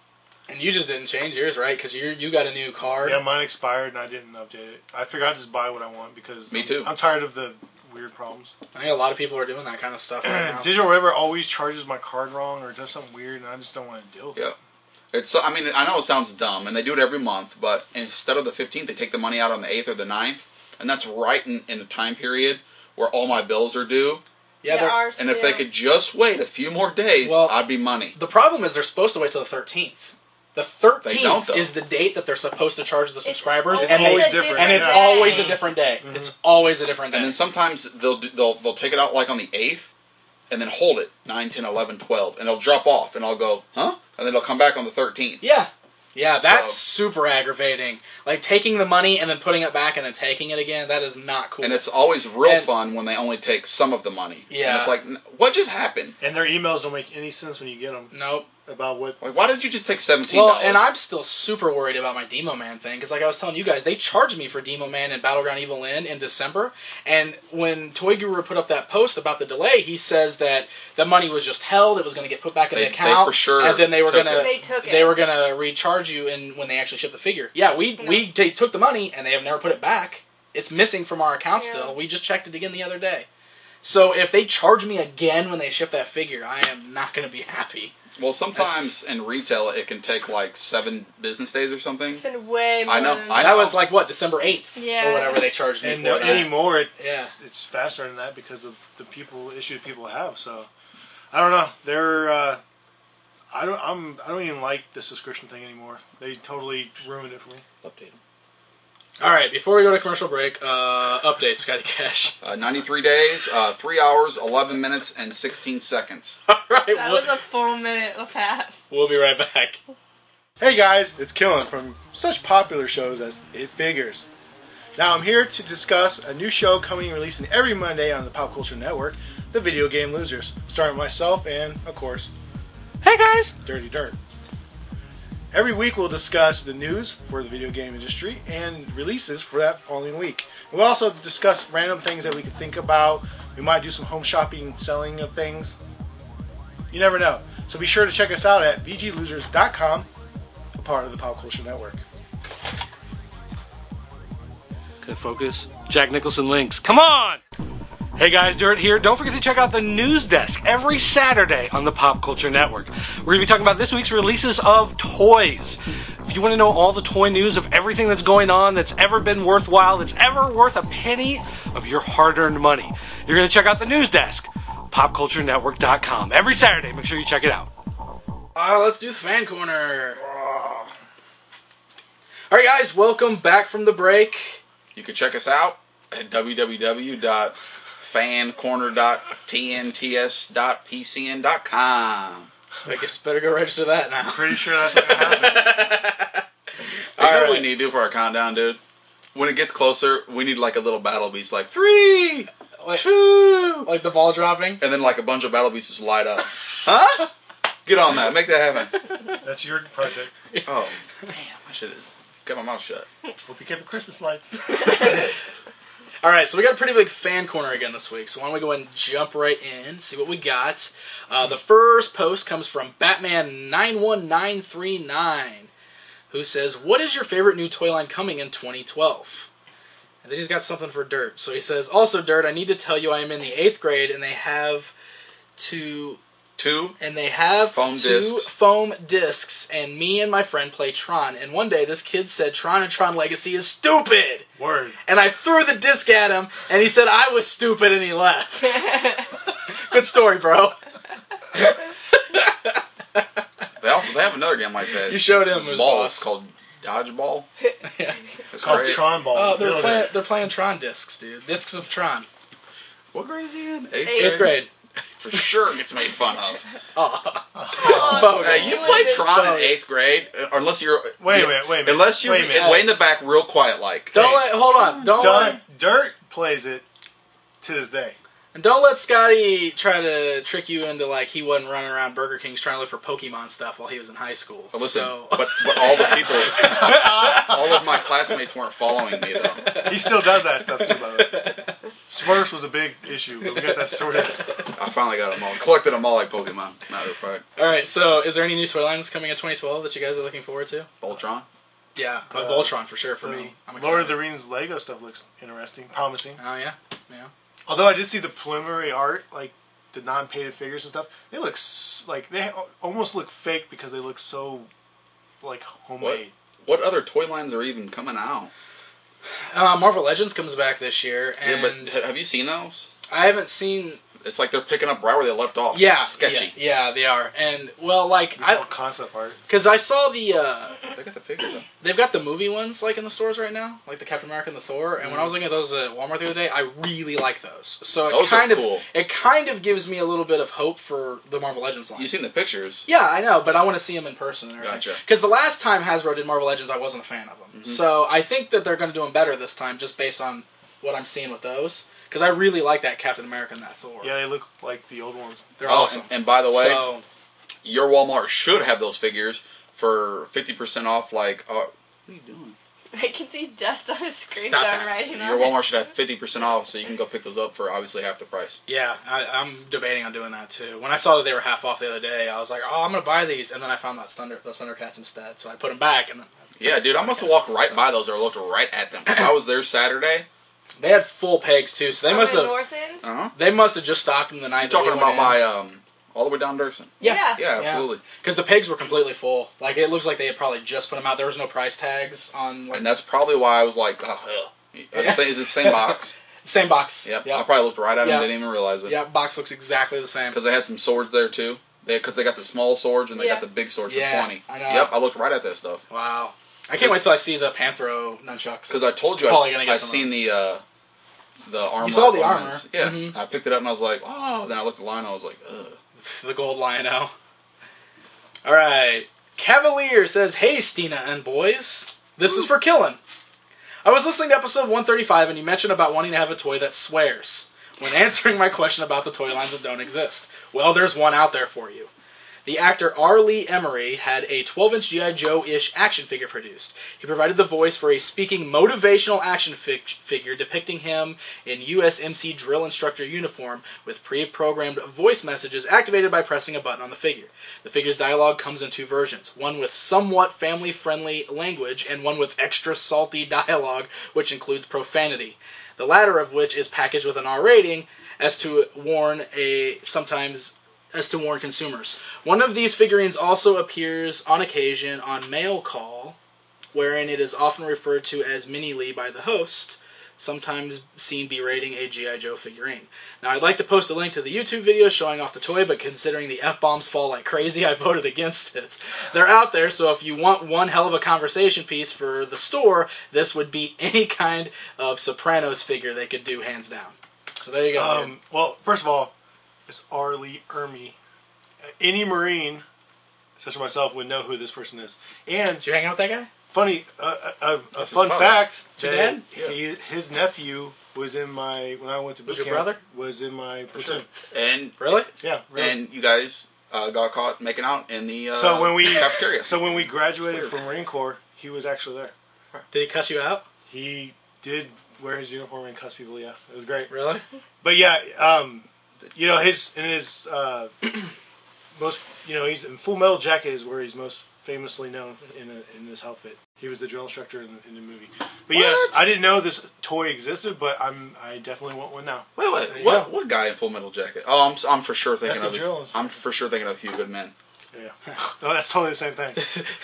B: And you just didn't change yours, right? Because you you got a new card.
D: Yeah, mine expired and I didn't update it. I figured I'd just buy what I want because
F: Me
D: I'm,
F: too.
D: I'm tired of the weird problems.
B: I think a lot of people are doing that kind of stuff right now.
D: Digital River always charges my card wrong or does something weird, and I just don't want to deal with
F: Yeah.
D: it.
F: It's. I mean, I know it sounds dumb, and they do it every month. But instead of the fifteenth, they take the money out on the eighth or the ninth, and that's right in, in the time period where all my bills are due.
B: Yeah, they're-
C: ours
F: And if they
C: too.
F: could just wait a few more days,
B: Well-
F: I'd be money.
B: the problem is they're supposed to wait till the thirteenth. The
F: They
B: thirteenth
F: don't, though.
B: is the date that they're supposed to charge the subscribers,
C: always
B: and,
C: a
B: they,
D: always
C: different
D: different.
B: and it's
C: day.
B: always a different day. It's always a different day.
F: And then sometimes they'll do, they'll they'll take it out like on the eighth, and then hold it nine, ten, eleven, twelve, and it'll drop off, and I'll go, huh? And then it'll come back on the thirteenth.
B: yeah, yeah, that's
F: So-
B: super aggravating. Like taking the money and then putting it back and then taking it again. That is not cool.
F: And it's always real
B: And-
F: fun when they only take some of the money.
B: Yeah.
F: And it's like, n- what just happened?
D: And their emails don't make any sense when you get them
B: nope.
D: about what.
F: Like, why did you just take seventeen
B: Well,
F: dollars?
B: and I'm still super worried about my Demo Man thing because, like I was telling you guys, they charged me for Demo Man and Battleground Evil Inn in December. And when Toy Guru put up that post about the delay, he says that the money was just held; it was going to get put back in
F: They-
B: the
F: they
B: account,
F: for sure
B: and then they were
F: took
B: going to
F: it.
C: They took it.
B: they were going to recharge you in when they actually shipped the figure. Yeah, we
C: No.
B: we they took the money and they have never put it back. It's missing from our account
C: Yeah.
B: still. We just checked it again the other day. So if they charge me again when they ship that figure, I am not going to be happy.
F: well, sometimes in retail it can take like seven business days or something.
C: It's been way more
F: I know,
C: than
F: I
B: That
F: know.
B: was like what December eighth
C: Yeah.
B: or whatever they charged me
D: And
B: for
D: no,
B: that.
D: anymore, it's
B: Yeah.
D: it's faster than that because of the people issues people have. So I don't know. They're uh, I don't I'm I don't even like the subscription thing anymore. They totally ruined it for me.
F: Update 'em.
B: All right, before we go to commercial break, uh, update, Scotty Cash.
F: Uh, ninety-three days, uh, three hours, eleven minutes, and sixteen seconds.
B: All right,
C: That
B: we'll,
C: was a full minute pass.
B: we'll be right back.
D: Hey guys, it's Killen from such popular shows as It Figures. Now I'm here to discuss a new show coming and releasing every Monday on the Pop Culture Network, The Video Game Losers, starring myself and, of course,
B: Hey guys.
D: Dirty Dirt. Every week we'll discuss the news for the video game industry and releases for that following week. We'll also discuss random things that we could think about. We might do some home shopping, selling of things. You never know. So be sure to check us out at v g losers dot com, a part of the Pop Culture Network.
G: Okay, focus. Jack Nicholson links. Come on! Hey guys, Dirt here. Don't forget to check out the News Desk every Saturday on the Pop Culture Network. We're going to be talking about this week's releases of toys. If you want to know all the toy news of everything that's going on, that's ever been worthwhile, that's ever worth a penny of your hard-earned money, you're going to check out the News Desk, pop culture network dot com. Every Saturday, make sure you check it out.
B: Uh, let's do the fan corner. All right, guys, welcome back from the break.
F: You can check us out at w w w dot fan corner dot t n t s dot p c n dot com.
B: I guess better go register that now.
D: Pretty sure that's going to happen.
F: You know
B: All
F: what we
B: right.
F: need to do for our countdown, dude? When it gets closer, we need like a little battle beast, like three,
B: Like,
F: two,
B: like the ball dropping.
F: and then like a bunch of battle beasts just light up. Huh? Get on that. Make that happen.
D: That's your project.
F: Oh, damn. I should have kept my mouth shut.
D: Hope you kept the Christmas lights.
B: All right, so we got a pretty big fan corner again this week. So why don't we go ahead and jump right in, see what we got. Uh, the first post comes from Batman nine one nine three nine, who says, "What is your favorite new toy line coming in twenty twelve?" And then he's got something for Dirt. So he says, "Also, Dirt, I need to tell you I am in the eighth grade, and they have to."
F: Two.
B: And they have
F: Foam
B: two
F: discs.
B: foam discs, and me and my friend play Tron. And one day, this kid said Tron and Tron Legacy is stupid.
D: Word.
B: And I threw the disc at him, and he said I was stupid, and he left. Good story, bro.
F: They also they have another game like that.
B: You showed him, it was
F: ball.
B: boss.
F: It's called Dodgeball.
B: Yeah.
F: It's
D: Called
F: great.
D: Tron Ball.
B: Oh, they're
D: Build
B: playing.
D: it.
B: They're playing Tron discs, dude. Discs of Tron.
F: What grade is he in? Eighth,
B: Eighth grade.
F: For sure gets made fun of.
B: Oh,
C: Oh,
B: Bogus.
F: Hey, you
C: really
F: played
C: good
F: Tron in
B: phones.
F: eighth grade, uh, unless you're.
D: Wait a
F: yeah,
D: minute, wait a minute.
F: Unless you
D: Wait a minute.
F: way in the back, real quiet, like.
B: don't
D: Hey.
B: let. Hold on. Don't
D: Dirt,
B: let.
D: Dirt plays it to this day.
B: And don't let Scotty try to trick you into like he wasn't running around Burger King's trying to look for Pokemon stuff while he was in high school.
F: But listen,
B: So-
F: but but all the people, all of my classmates weren't following me though.
D: He still does that stuff too, by the way. Smurfs was a big issue, but we got that sorted.
F: I finally got them all. Collected them all like Pokemon, matter of fact.
B: All right, so is there any new toy lines coming in twenty twelve that you guys are looking forward to?
F: Voltron.
B: Yeah, uh,
D: Uh,
B: Voltron for sure for
D: So,
B: me. I'm excited.
D: Lord of the Rings Lego stuff looks interesting, promising.
B: Oh yeah, yeah.
D: Although I did see the preliminary art, like the non-painted figures and stuff. They look s- like they ha- almost look fake because they look so like homemade.
F: What other toy lines are even coming out?
B: Uh, Marvel Legends comes back this year, and
F: Yeah, but ha- have you seen those?
B: I haven't seen.
F: It's like they're picking up right where they left off.
B: Yeah,
F: Sketchy.
B: Yeah, yeah, they are, and well, like
D: It's all
B: I,
D: concept art.
B: because I saw the. Uh,
F: They got the figures up.
B: They've got the movie ones like in the stores right now, like the Captain America and the Thor. And when I was looking at those at Walmart the other day, I really like those. So it
F: Those are
B: kind of
F: cool.
B: it kind of gives me a little bit of hope for the Marvel Legends line.
F: You seen the pictures?
B: Yeah, I know, but I want to see them in person. And everything.
F: Gotcha.
B: Because the last time Hasbro did Marvel Legends, I wasn't a fan of them.
F: Mm-hmm.
B: So I think that they're going to do them better this time, just based on what I'm seeing with those. Because I really like that Captain America and that Thor.
D: Yeah, they look like the old ones.
B: They're
F: Oh,
B: awesome.
F: And, and by the way,
B: So
F: your Walmart should have those figures for fifty percent off. Like, uh, what are you doing?
C: I can see dust on his screen,
B: Stop
C: so
B: that.
C: I'm writing on
F: Your
C: it.
F: Walmart should have fifty percent off, so you can go pick those up for obviously half the price.
B: yeah, I, I'm debating on doing that too. When I saw that they were half off the other day, I was like, oh, I'm going to buy these. And then I found that Thunder, those Thundercats instead. So I put them back. And then
F: Yeah, dude, I must have walked right by those or looked right at them. 'Cause I was there Saturday.
B: they had full pegs too. So they
C: Over
B: must
C: in
B: have
C: North End?
F: Uh huh.
B: they must have just stocked them the night.
F: You talking
B: that we
F: about
B: went in.
F: my um all the way down Durson?
B: Yeah.
F: Yeah,
B: Yeah.
F: absolutely.
B: Because the pigs were completely full. Like, it looks like they had probably just put them out. There was no price tags on, like,
F: And that's probably why I was like, oh, hell. Is it the same box?
B: same box.
F: Yep. I
B: Yep.
F: probably looked right at them
B: Yeah.
F: and didn't even realize it.
B: Yeah, box looks exactly the same.
F: Because they had some swords there too. They Because they got the small swords and they
C: Yeah.
F: got the big swords
B: Yeah,
F: for twenty.
B: I know.
F: Yep, I looked right at that stuff.
B: Wow. I can't wait till I see the Panthro nunchucks.
F: Because I told you
B: Probably
F: I,
B: gonna get
F: I
B: some of
F: seen
B: those.
F: the uh, the armor.
B: saw the
F: ones.
B: armor.
F: Yeah.
B: Mhm.
F: I picked it up and I was like, oh. Then I looked at the line and I was like, ugh.
B: The gold Lion-O. All right. Cavalier says, hey, Stina and boys. This is for Killen. I was listening to episode one thirty-five and you mentioned about wanting to have a toy that swears when answering my question about the toy lines that don't exist. Well, there's one out there for you. The actor R. Lee Emery had a twelve-inch G I. Joe-ish action figure produced. He provided the voice for a speaking motivational action fig- figure depicting him in U S M C drill instructor uniform with pre-programmed voice messages activated by pressing a button on the figure. The figure's dialogue comes in two versions, one with somewhat family-friendly language and one with extra salty dialogue, which includes profanity. The latter of which is packaged with an R rating as to warn a sometimes as to warn consumers. One of these figurines also appears on occasion on Mail Call, wherein it is often referred to as Mini Lee by the host, sometimes seen berating a G I. Joe figurine. Now, I'd like to post a link to the YouTube video showing off the toy, but considering the F-bombs fall like crazy, I voted against it. They're out there, so if you want one hell of a conversation piece for the store, this would beat any kind of Sopranos figure they could do, hands down. So there you go. dude.
D: Um, well, first of all, it's R. Lee Ermey. Uh, Any Marine, such as myself, would know who this person is. And
B: Did you hang out with that guy?
D: funny, uh, a, a, a
F: his
D: fun
F: father.
D: fact
B: Your
D: that
B: dad?
D: he, his nephew was in my when I went to boot
B: Was your
D: camp,
B: brother?
D: Was in my platoon.
F: And
B: Really?
D: Yeah, really.
F: and you guys uh, got caught making out in the uh,
D: so when we
F: cafeteria.
D: so when we graduated
F: Weird.
D: from Marine Corps, he was actually there.
B: Did he cuss you out?
D: He did wear his uniform and cuss people. Yeah, it was great.
B: Really?
D: But yeah, um, you know his in his uh, most you know he's in Full Metal Jacket is where he's most famously known in a, in this outfit. He was the drill instructor in, in the movie. But yes, I didn't know this toy existed, but I'm I definitely want one now.
F: Wait,
D: There
F: wait,
D: you
F: what?
D: go.
F: What guy in Full Metal Jacket? Oh, I'm I'm for sure thinking
D: That's
F: of
D: the drill
F: I'm for sure thinking of Hugh Goodman.
D: Yeah, no, that's totally the same thing.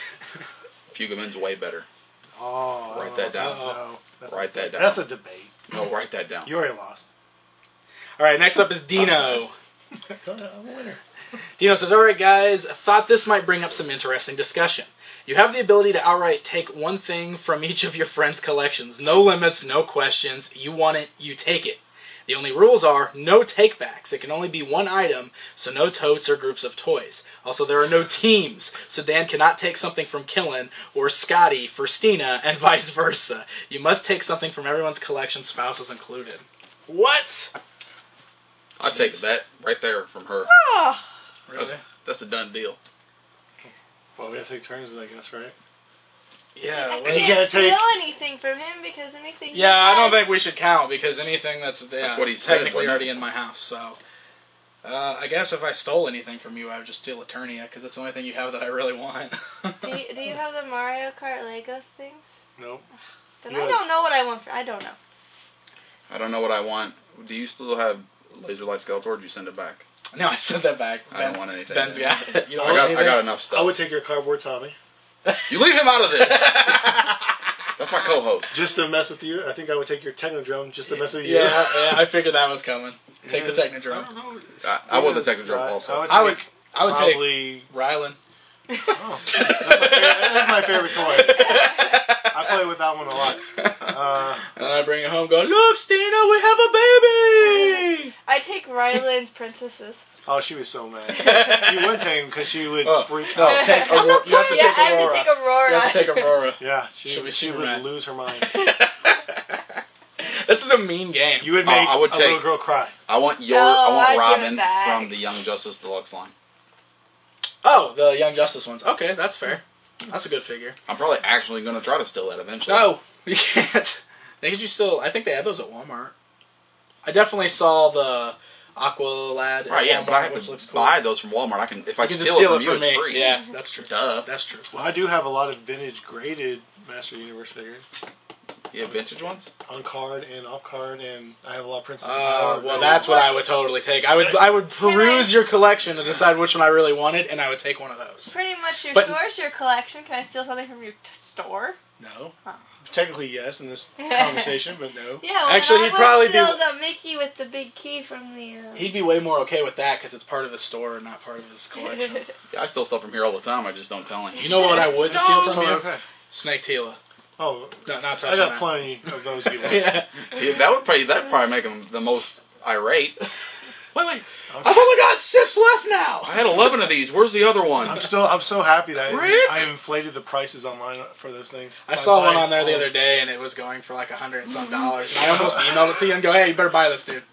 F: Hugh Goodman's way better.
D: Oh, I
F: Write
D: don't
F: that
D: know.
F: down.
D: No, that's
F: Write that down.
D: That's a debate.
F: No, write that down.
D: You already lost.
B: All right, next up is Dino.
F: That's
D: I'm a winner.
B: Dino says, all right, guys, thought this might bring up some interesting discussion. You have the ability to outright take one thing from each of your friends' collections. No limits, no questions. You want it, you take it. The only rules are no takebacks. It can only be one item, so no totes or groups of toys. Also, there are no teams, so Dan cannot take something from Killen or Scotty for Stina and vice versa. You must take something from everyone's collection, spouses included. What?
F: I'd take that right there from her.
C: Oh,
B: Really?
F: That's, that's a done deal.
D: Well, we have to take turns, I guess, right?
B: Yeah.
C: I
B: what-
D: And you
C: can't
D: gotta
C: steal
D: take-
C: anything from him because anything. he
B: Yeah, I don't
C: has-
B: think we should count because anything that's, yeah,
F: That's what he
B: it's
F: said,
B: technically
F: wasn't
B: already
F: it?
B: in my house. So, uh, I guess if I stole anything from you, I would just steal Eternia because it's the only thing you have that I really want.
C: Do you, do you have the Mario Kart Lego things?
D: Nope.
C: Then
D: Yes.
C: I don't know what I want. For, I don't know.
F: I don't know what I want. Do you still have Laser Light Skeletor, or did you send it back?
B: No, I sent that back.
F: I don't
B: Ben's-
F: want anything.
B: Ben's got it. You don't
F: I
B: want
F: got, I
B: anything?
F: got enough stuff.
D: I would take your cardboard Tommy.
F: You leave him out of this. That's my co-host.
D: Just to mess with you. I think I would take your Technodrome just to mess with you.
B: Yeah, yeah, I figured that was coming. Take the
D: I
B: Technodrome.
D: don't know.
F: I, I was a
D: Right.
F: Technodrome also.
D: I would,
B: I would,
D: take
B: I would take
D: probably.
B: Rylan.
D: Oh, that's, my favorite, that's my favorite toy. I play with that one a lot. Uh,
B: And then I bring it home and go, look, Stina, we have a baby!
C: I take Ryland's princesses.
D: oh, she was so mad. You wouldn't take him because she would
B: Oh,
D: freak
B: no,
D: out.
B: take Aurora. You have to
C: Yeah,
B: take
C: I have
B: Aurora.
C: to take Aurora.
B: You have to take Aurora.
D: Yeah, she,
B: She'll be
D: she
B: super
D: would
B: mad.
D: lose her mind.
B: This is a mean game.
D: You would
F: Oh,
D: make
F: I would
D: a
F: take-
D: little girl cry.
F: I want your.
C: No,
F: I want
C: I'd give it
F: Robin
C: back.
F: from the Young Justice Deluxe line.
B: Oh, the Young Justice ones. Okay, that's fair. That's a good figure.
F: I'm probably actually going to try to steal that eventually.
B: No, you can't. They could you still? I think they had those at Walmart. I definitely saw the Aqualad at
F: Right, yeah,
B: Walmart,
F: but I have
B: which
F: to
B: looks cool.
F: buy those from Walmart. I can if I
B: You can
F: steal,
B: just steal
F: it
B: it
F: from you,
B: from
F: it's
B: me.
F: free.
B: Yeah, that's true.
F: Duh.
B: That's true.
D: Well, I do have a lot of vintage graded Master Universe figures
F: You have vintage ones?
D: on card and off card, and I have a lot of Princess
B: Oh,
D: Power.
B: well, that's what I would totally take. I would, I would peruse your collection to decide which one I really wanted, and I would take one of those.
C: Pretty much your
B: But-
C: store's your collection. Can I steal something from your t- store?
D: No.
C: Oh.
D: Technically, yes, in this conversation, but no.
C: Yeah, well,
B: Actually,
C: then
B: he'd
C: I
B: probably
C: would
B: be-
C: steal the Mickey with the big key from the. Uh...
B: He'd be way more okay with that because it's part of his store and not part of his collection.
F: Yeah, I steal stuff from here all the time. I just don't tell him.
B: You know what I wouldn't steal from
D: So,
B: you?
D: okay.
B: Snake Tila.
D: Oh,
B: No, not
D: I
B: touching
D: got
B: that.
D: plenty of those. You want.
B: Yeah.
F: Yeah, that would probably that probably make him the most irate.
B: Wait, wait.
D: I'm
B: I've only got six left now.
F: I had eleven of these. Where's the other one?
D: I'm still, I'm so happy that
F: Rick?
D: I inflated the prices online for those things.
B: I
D: By
B: saw one
D: buying
B: on there the
D: all-
B: other day, and it was going for like a hundred and some dollars. And I almost emailed it to you and go, "Hey, you better buy this, dude."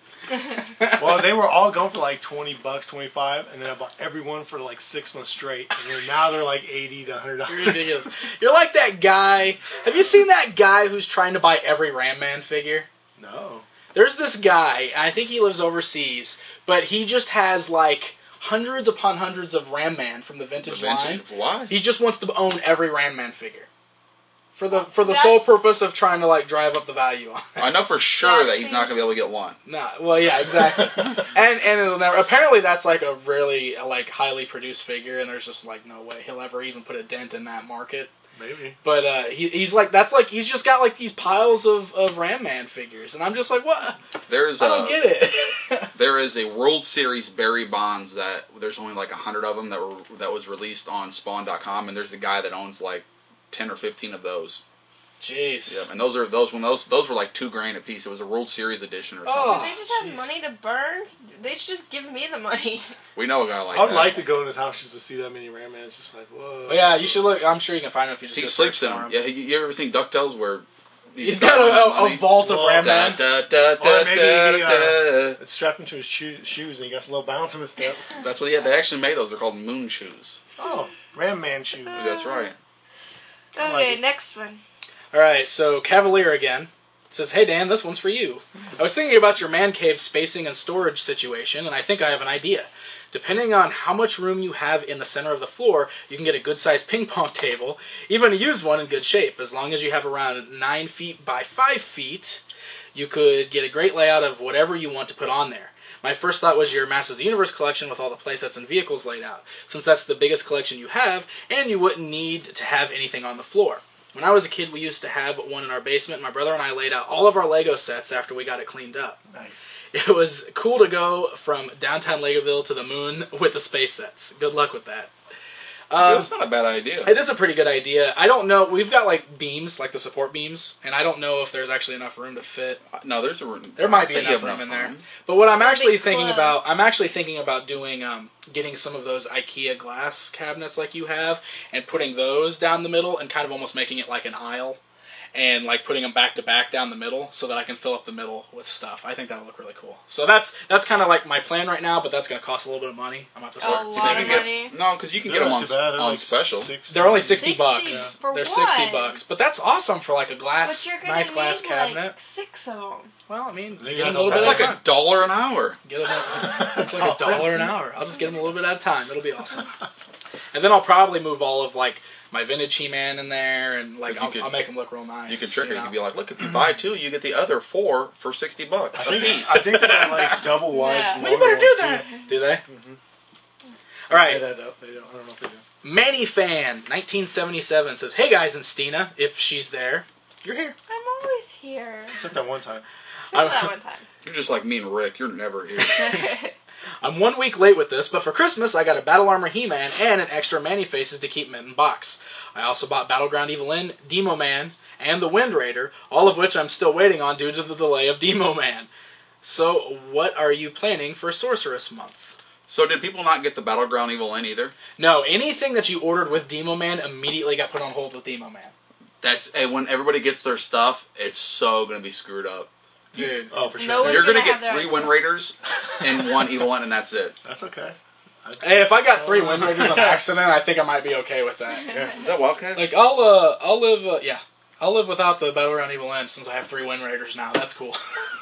D: Well, they were all going for like twenty bucks, twenty-five, and then I bought every one for like six months straight. And then now they're like eighty to a hundred
B: You're
D: dollars.
B: ridiculous. You're like that guy. Have you seen that guy who's trying to buy every Ram Man figure?
D: No.
B: There's this guy, I think he lives overseas, but he just has like hundreds upon hundreds of Ram Man from the
F: The
B: vintage,
F: vintage.
B: line.
F: Why?
B: He just wants to own every Ram Man figure. For the for the sole
C: That's-
B: purpose of trying to like drive up the value on it.
F: I know for sure
C: That
F: that he's not
C: seems-
F: going to be able to get one.
B: No, well, yeah, exactly. and and it'll never, apparently that's like a really like highly produced figure, and there's just like no way he'll ever even put a dent in that market.
D: Maybe.
B: But uh, he he's like that's like he's just got like these piles of, of Ram Man figures, and I'm just like, what?
F: There's
B: I don't
F: a,
B: get it.
F: there is a World Series Barry Bonds that there's only like a hundred of them that were that was released on Spawn dot com, and there's a guy that owns like ten or fifteen of those.
B: Jeez.
F: Yep, and those are those when those those were like two grand a piece. It was a World Series edition or something.
B: Oh.
C: Do they just have
B: jeez.
C: money to burn? They should just give me the money.
F: We know a guy like
D: I would
F: that.
D: like to go in his house just to see that many Ram Man. It's just like, whoa.
B: Oh, yeah, you should look. I'm sure you can find him if you just
F: He
B: do a
F: sleeps
B: search
F: in
B: for
F: them. Yeah, you, you ever seen DuckTales where
B: He's got a, a, a vault of
D: Well,
B: Ram
F: Da,
B: Man.
F: da, da, da,
D: Or maybe
F: da,
D: he, uh,
F: da.
D: It's strapped into his shoe, shoes and he got a little bounce in his step.
F: That's what. Yeah, they actually made those. They're called moon shoes.
D: Oh, Ram Man shoe.
F: That's right.
D: I
C: Okay,
D: like it.
C: next one.
B: All right, so Cavalier again says, "Hey Dan, this one's for you. I was thinking about your man cave spacing and storage situation, and I think I have an idea. Depending on how much room you have in the center of the floor, you can get a good-sized ping pong table, even a used one in good shape. As long as you have around nine feet by five feet, you could get a great layout of whatever you want to put on there. My first thought was your Masters of the Universe collection with all the playsets and vehicles laid out, since that's the biggest collection you have, and you wouldn't need to have anything on the floor. When I was a kid, we used to have one in our basement. My brother and I laid out all of our Lego sets after we got it cleaned up.
D: Nice.
B: It was cool to go from downtown Legoville to the moon with the space sets. Good luck with that. Um,
F: That's not a bad idea.
B: it is a pretty good idea. I don't know. We've got like beams, like the support beams, and I don't know if there's actually enough room to fit.
F: No, there's a room.
B: There might be
F: Say you
B: enough
F: have
B: room in there.
F: room.
B: But what I'm
C: That'd
B: actually
C: be
B: thinking
C: close.
B: about, I'm actually thinking about doing, um, getting some of those IKEA glass cabinets like you have, and putting those down the middle, and kind of almost making it like an aisle. and like putting them back to back down the middle so that I can fill up the middle with stuff. I think that'll look really cool. So that's that's kind of like my plan right now, but that's going to cost a little bit of money. I'm going to have to
C: A
B: start
C: lot
B: saving
C: of
B: it.
C: money.
F: No, because you can
D: They're
F: get them
D: not
F: on,
D: too bad. They're
F: on
D: like
F: special.
D: six-
B: They're only sixty,
C: sixty
B: bucks.
C: for
B: They're sixty
C: one.
B: bucks, but that's awesome for like a glass,
C: But you're gonna
B: nice
C: need
B: glass cabinet.
C: like six of them.
B: Well, I mean,
D: They
B: get them a
D: got
B: little
D: the-
B: bit
F: That's
B: at
F: like
B: a
F: a
B: time.
F: dollar an hour.
B: Get them. It's like a dollar an hour. I'll just get them a little bit at a time. It'll be awesome. And then I'll probably move all of like my vintage He-Man in there, and like
F: You
B: I'll,
F: could-
B: I'll make them look real nice.
F: You can trick her.
B: know?
F: You can be like, look, if you buy two, you get the other four for sixty bucks
D: I
F: a
D: think,
F: piece.
D: I think they got like double wide.
C: Yeah.
B: Well, you better do
D: ones,
B: that.
D: too.
B: Do they?
D: Mhm.
B: All right.
D: They, that up. They don't, I don't know if they do.
B: Manny Fan, nineteen seventy-seven says, "Hey guys, and Stina, if she's there, you're here."
C: I'm always here.
D: Except that one time.
C: Except that one time.
F: You're just like me and Rick. You're never here.
B: I'm one week late with this, but for Christmas I got a Battle Armor He-Man and an extra Manny Faces to keep in box. I also bought Battleground Evelyn, Demo Man, and the Wind Raider, all of which I'm still waiting on due to the delay of Demo Man. So, what are you planning for Sorceress Month?
F: So did people not get the Battleground Evil in either?
B: No, anything that you ordered with Demo Man immediately got put on hold with Demo Man.
F: That's and when everybody gets their stuff, it's so gonna be screwed up.
B: Dude.
D: Oh, for sure.
C: No one's
F: You're gonna
C: gonna
F: get
C: have their
F: three
C: own
F: Wind
C: stuff.
F: Raiders and one Evil One, and that's it.
D: That's okay.
B: Hey, if I got three Wind Raiders on accident, I think I might be okay with that.
D: Yeah.
F: Is that Wildcats?
B: Like, I'll, uh, I'll live, uh, yeah. I'll live without the Battleground Evil End since I have three Wind Raiders now. That's cool.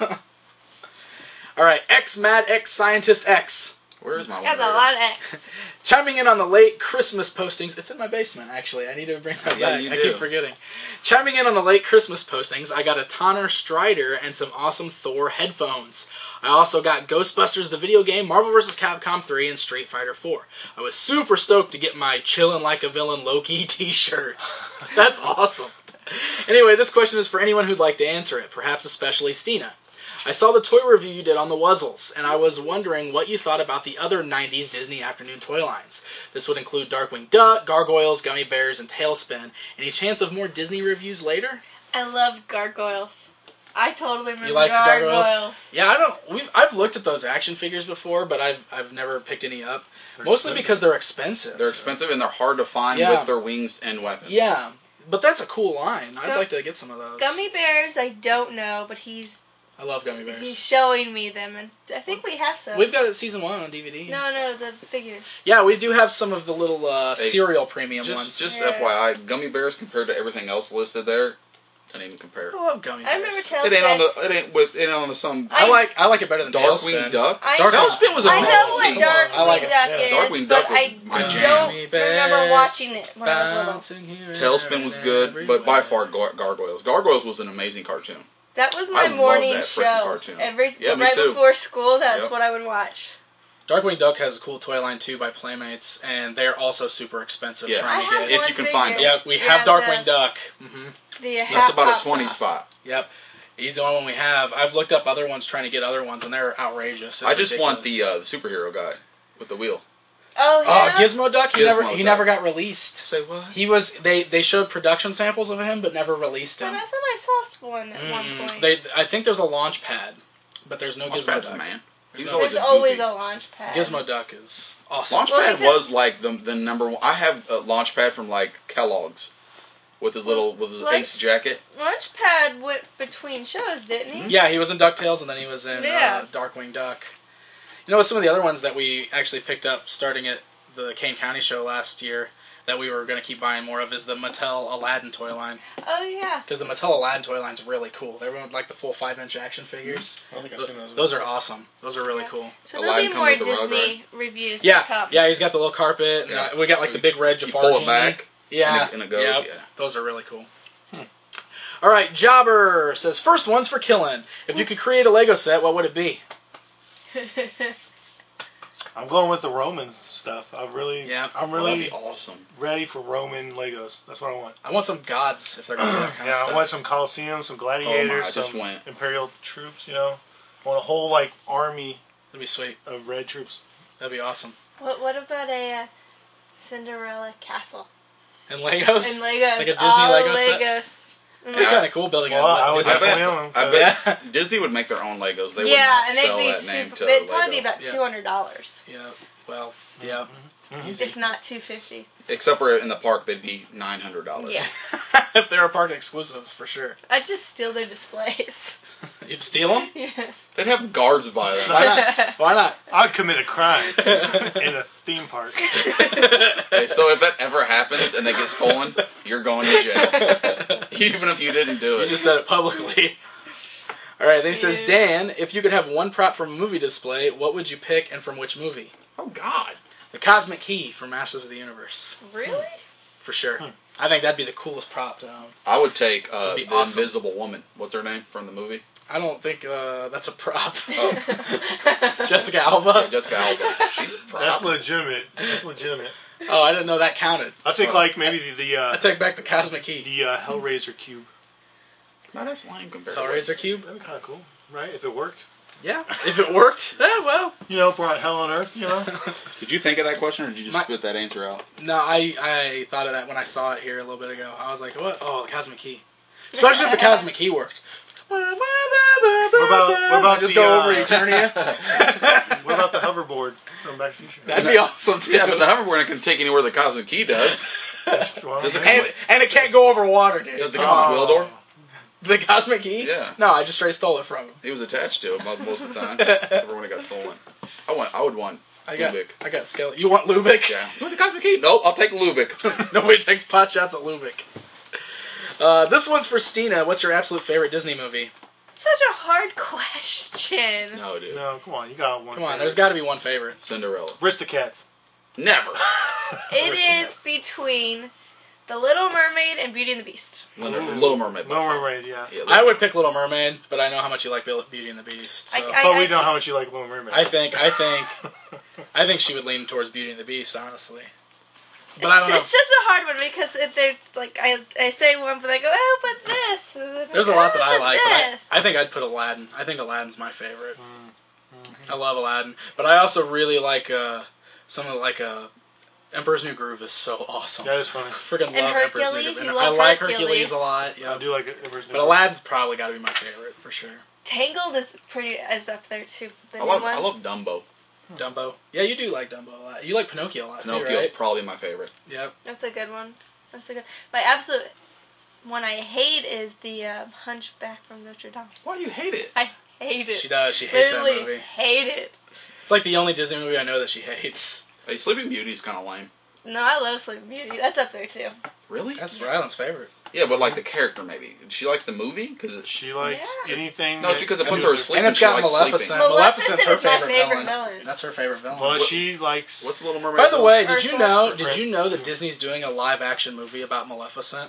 B: Alright, X Mad X Scientist X.
F: Where is my Wind
C: That's a
F: Raider?
C: lot of X.
B: Chiming in on the late Christmas postings. It's in my basement, actually. I need to bring that
F: Yeah,
B: back.
F: you
B: I
F: do.
B: keep forgetting. Chiming in on the late Christmas postings, I got a Tonner Strider and some awesome Thor headphones. I also got Ghostbusters the video game, Marvel versus. Capcom three, and Street Fighter four. I was super stoked to get my Chillin' Like a Villain Loki t-shirt. That's awesome. Anyway, this question is for anyone who'd like to answer it, perhaps especially Stina. I saw the toy review you did on the Wuzzles, and I was wondering what you thought about the other nineties Disney afternoon toy lines. This would include Darkwing Duck, Gargoyles, Gummy Bears, and Tailspin. Any chance of more Disney reviews later?
C: I love gargoyles. I totally remember
B: You like the
C: gargoyles.
B: Gargoyles? Yeah, I don't. We've, I've looked at those action figures before, but I've I've never picked any up.
D: They're
B: Mostly
D: expensive.
B: because they're expensive.
F: They're expensive and they're hard to find
B: Yeah.
F: with their wings and weapons.
B: Yeah, but that's a cool line. I'd
C: Gu-
B: like to get some of those.
C: Gummy bears, I don't know, but he's
B: I love gummy
C: he's
B: bears.
C: showing me them, and I think we have some.
B: We've got it season one on D V D.
C: No, no, the figures.
B: Yeah, we do have some of the little uh,
F: Hey,
B: cereal premium
F: Just,
B: ones.
F: just
C: Yeah.
F: F Y I, gummy bears compared to everything else listed there, doesn't even compare.
B: I love gummy bears.
C: I remember Tailspin.
F: It ain't on the. It ain't with. It ain't on the some.
B: I like I like it better than
F: Darkwing
B: Tailspin.
F: Duck.
C: I,
B: Dark-
F: Tailspin was
C: I
F: amazing.
C: know what Darkwing
B: I like it.
C: Duck
D: Yeah.
C: is,
F: Darkwing
C: but
F: Duck was
C: I
F: my
C: don't
F: jam.
C: remember watching it when I was little.
B: Bouncing here and
F: Tailspin was
B: there
F: good,
B: and
F: but by
B: everywhere.
F: far Gar- Gargoyles. Gargoyles was an amazing cartoon.
C: That was
F: I
C: my
F: love
C: morning
F: that frickin'
C: show.
F: cartoon.
C: Every
F: Yeah, me
C: right
F: too.
C: before school, that's
F: Yep.
C: what I would watch.
B: Darkwing Duck has a cool toy line too by Playmates, and they're also super expensive
F: Yeah.
B: trying
C: I
B: to
C: have
B: get.
F: If
C: one
F: you can
C: figure.
F: find them.
B: Yep, we
C: Yeah,
B: have Darkwing
C: the-
B: Duck. hmm
C: The
F: That's
C: hat
F: about a
C: pops
F: twenty
C: off.
F: spot.
B: Yep, he's the only one we have. I've looked up other ones trying to get other ones, and they're outrageous. It's
F: I just want the
B: ridiculous.
F: uh, the superhero guy with the wheel.
C: Oh,
B: Oh,
C: yeah.
B: Gizmo Duck. He
F: Gizmo
B: never he
F: Duck.
B: never got released.
F: Say what?
B: He was they they showed production samples of him, but never released
C: But
B: him.
C: I thought I saw one at one
B: Mm-mm.
C: point.
B: They I think there's a launch pad, but there's no Gizmo
F: Launchpad's
B: Duck.
F: the man. He's
B: There's
F: always
C: There's
F: a
C: always
F: goofy.
C: a launch pad.
B: Gizmo Duck is awesome.
F: Launchpad
C: Well, because-
F: was like the the number one. I have a Launchpad from like Kellogg's, with his little with his
C: Like-
F: ace jacket.
C: Launchpad went between shows, didn't he?
B: Yeah, he was in DuckTales, and then he was in
C: Yeah.
B: uh, Darkwing Duck. You know, some of the other ones that we actually picked up starting at the Kane County show last year that we were going to keep buying more of is the Mattel Aladdin toy line.
C: Oh yeah.
B: Because the Mattel Aladdin toy line's really cool. They were like the full five inch action figures.
D: I don't think I've
B: Th-
D: seen those.
B: Those are awesome. Those are really
C: Yeah.
B: cool.
C: So there'll
F: Aladdin
C: be
F: come
C: more
F: with the rug,
C: Disney reviews to
B: Yeah,
C: come.
B: yeah, he's got the little carpet. And
F: Yeah.
B: uh, we got like the big red
F: You
B: Jafar
F: pull it
B: genie.
F: back.
B: Yeah,
F: and it- and it goes,
B: yep.
F: yeah.
B: Those are really cool. All right, Jobber says first one's for Killin. If you could create a Lego set, what would it be?
D: I'm going with the Roman stuff. I really,
B: Yeah.
D: I'm
F: Well, that'd
D: really
F: be awesome.
D: ready for Roman Legos. That's what I want.
B: I want some gods if they're going to do that kind
D: Yeah,
B: of
D: I
B: stuff.
D: want some Colosseum, some gladiators,
F: I just
D: some
F: went.
D: Imperial troops. You know, I want a whole like army
B: That'd be sweet.
D: of red troops.
B: That'd be awesome.
C: What What about a uh, Cinderella castle
B: And Legos?
C: and Legos?
B: Like a Disney
C: all
B: Lego set?
C: Legos.
B: It'd be
F: Yeah.
B: kind of cool building
D: Well,
B: a
D: I would
B: Disney-
F: I bet,
D: definitely own 'em,
F: I
D: 'cause-
F: bet Disney would make their own Legos. They would
C: Yeah,
F: not
C: and
F: sell
C: they'd be
F: that name
C: super.
F: to
C: They'd probably be
F: Lego.
C: about
B: Yeah.
C: two hundred dollars.
B: Yeah. Well, yeah. Easy.
C: If not two fifty.
F: Except for in the park, they'd be nine hundred dollars.
C: Yeah.
B: If they were park exclusives, for sure.
C: I'd just steal their displays.
B: You'd steal them?
C: Yeah.
F: They'd have guards by them.
B: Why not? Why not?
D: I'd commit a crime in a theme park.
F: Okay, so if that ever happens and they get stolen, you're going to jail. Even if you didn't do
B: You
F: it.
B: just said it publicly. All right, then he says, Dan, if you could have one prop from a movie display, what would you pick and from which movie?
F: Oh, God.
B: The Cosmic Key from Masters of the Universe.
C: Really?
B: For sure. I think that'd be the coolest prop to own.
F: I would take uh,
B: That'd be
F: the
B: awesome.
F: Invisible Woman. What's her name from the movie?
B: I don't think uh, that's a prop.
F: Oh,
B: Jessica Alba?
F: Jessica Alba. She's a prop.
D: That's legitimate. That's legitimate.
B: Oh, I didn't know that counted.
D: I'll take like maybe the the,
B: I
D: uh,
B: take back the Cosmic Key.
D: the uh, Hellraiser cube.
F: No, that's lame compared
B: Hellraiser Cube?
D: That'd be kind of cool, right? If it worked.
B: Yeah, if it worked. Yeah, well.
D: You know, brought hell on earth. You know.
F: to Did you think of that question, or did you just
B: My-
F: spit that answer out?
B: No, I, I thought of that when I saw it here a little bit ago. I was like, what? Oh, the Cosmic Key. Especially if the Cosmic Key worked. What
D: about- what about
B: just
D: the,
B: go
D: uh,
B: over Eternia?
D: What about the hoverboard from Back to the Future?
B: That'd be awesome, too.
F: Yeah, but the hoverboard can take anywhere the Cosmic Key does.
D: Well,
F: Does it
D: maybe.
B: And, and it can't go over water, dude.
F: Does it come on Wildor?
B: The Cosmic Key?
F: Yeah.
B: No, I just straight stole it from him.
F: He was attached to it most most of the time, except for when it got stolen. I want. I would want
B: I got,
F: Lubick.
B: I got skeleton. You want Lubick?
F: Yeah. You want the Cosmic Key? Nope. I'll take Lubick.
B: Nobody takes pot shots at Lubick. Uh, this one's for Stina. What's your absolute favorite Disney movie?
C: Such a hard question.
F: No, dude.
D: No, come on, you got one.
B: Come on,
D: favorite.
B: there's got to be one favorite.
F: Cinderella.
D: Aristocats.
F: Never.
C: It is between The Little Mermaid and Beauty and the Beast.
F: Little,
D: Ooh.
F: Little Mermaid.
D: Little Mermaid, yeah.
F: Yeah,
B: I would pick Little Mermaid, but I know how much you like Beauty and the Beast. So.
C: I-
D: But we know how much you like Little Mermaid.
B: I think, I think, I think she would lean towards Beauty and the Beast, honestly. But I
C: it's,
B: don't know.
C: it's such a hard one because it, there's like I I say one, but I go, oh, but this. And then
B: There's a
C: go,
B: lot that
C: oh,
B: I
C: but
B: like, but I,
C: this.
B: I think I'd put Aladdin. I think Aladdin's my favorite.
D: Mm-hmm.
B: I love Aladdin, but I also really like uh, some of like uh, Emperor's New Groove is so awesome.
D: That is funny.
B: Freaking
C: And
B: love Emperor's New
C: Hercules?
B: Groove.
C: You
B: And I
C: love
B: like
C: Hercules?
B: Hercules a lot.
D: I
B: Yeah,
D: do like it. Emperor's New
B: but
D: Groove.
B: Aladdin's probably got to be my favorite for sure.
C: Tangled is pretty is up there too. The
F: I
C: new
F: love.
C: one.
F: I love Dumbo.
B: Dumbo. Yeah, you do like Dumbo a lot. You like Pinocchio a lot too,
F: Pinocchio's
B: right?
F: probably my favorite.
B: Yep.
C: That's a good one. That's a good. My absolute one I hate is the um, Hunchback from Notre Dame.
F: Why do you hate it?
C: I hate it.
B: She does. She hates that
C: Literally
B: movie.
C: hate it.
B: It's like the only Disney movie I know that she hates.
F: Hey, Sleeping Beauty's kind of lame.
C: No, I love Sleeping Beauty. That's up there too.
F: Really?
B: That's Ryland's favorite.
F: Yeah, but like the character maybe. She likes the movie because
D: She likes
C: Yeah.
D: anything.
F: no, it's
D: that-
F: because it
D: I
F: puts
D: do
F: her
D: it.
F: to sleep
B: And it's
F: she
B: got
F: likes
B: Maleficent.
F: sleeping.
B: Maleficent's her
C: Maleficent is my
B: favorite,
C: favorite
B: villain.
C: villain.
B: That's her favorite villain.
D: Well,
F: What-
D: she likes.
F: What's the Little Mermaid?
B: By the
F: villain?
B: way, did you
C: Ursula?
B: know? Did
D: Prince.
B: you know that Disney's doing a live action movie about Maleficent?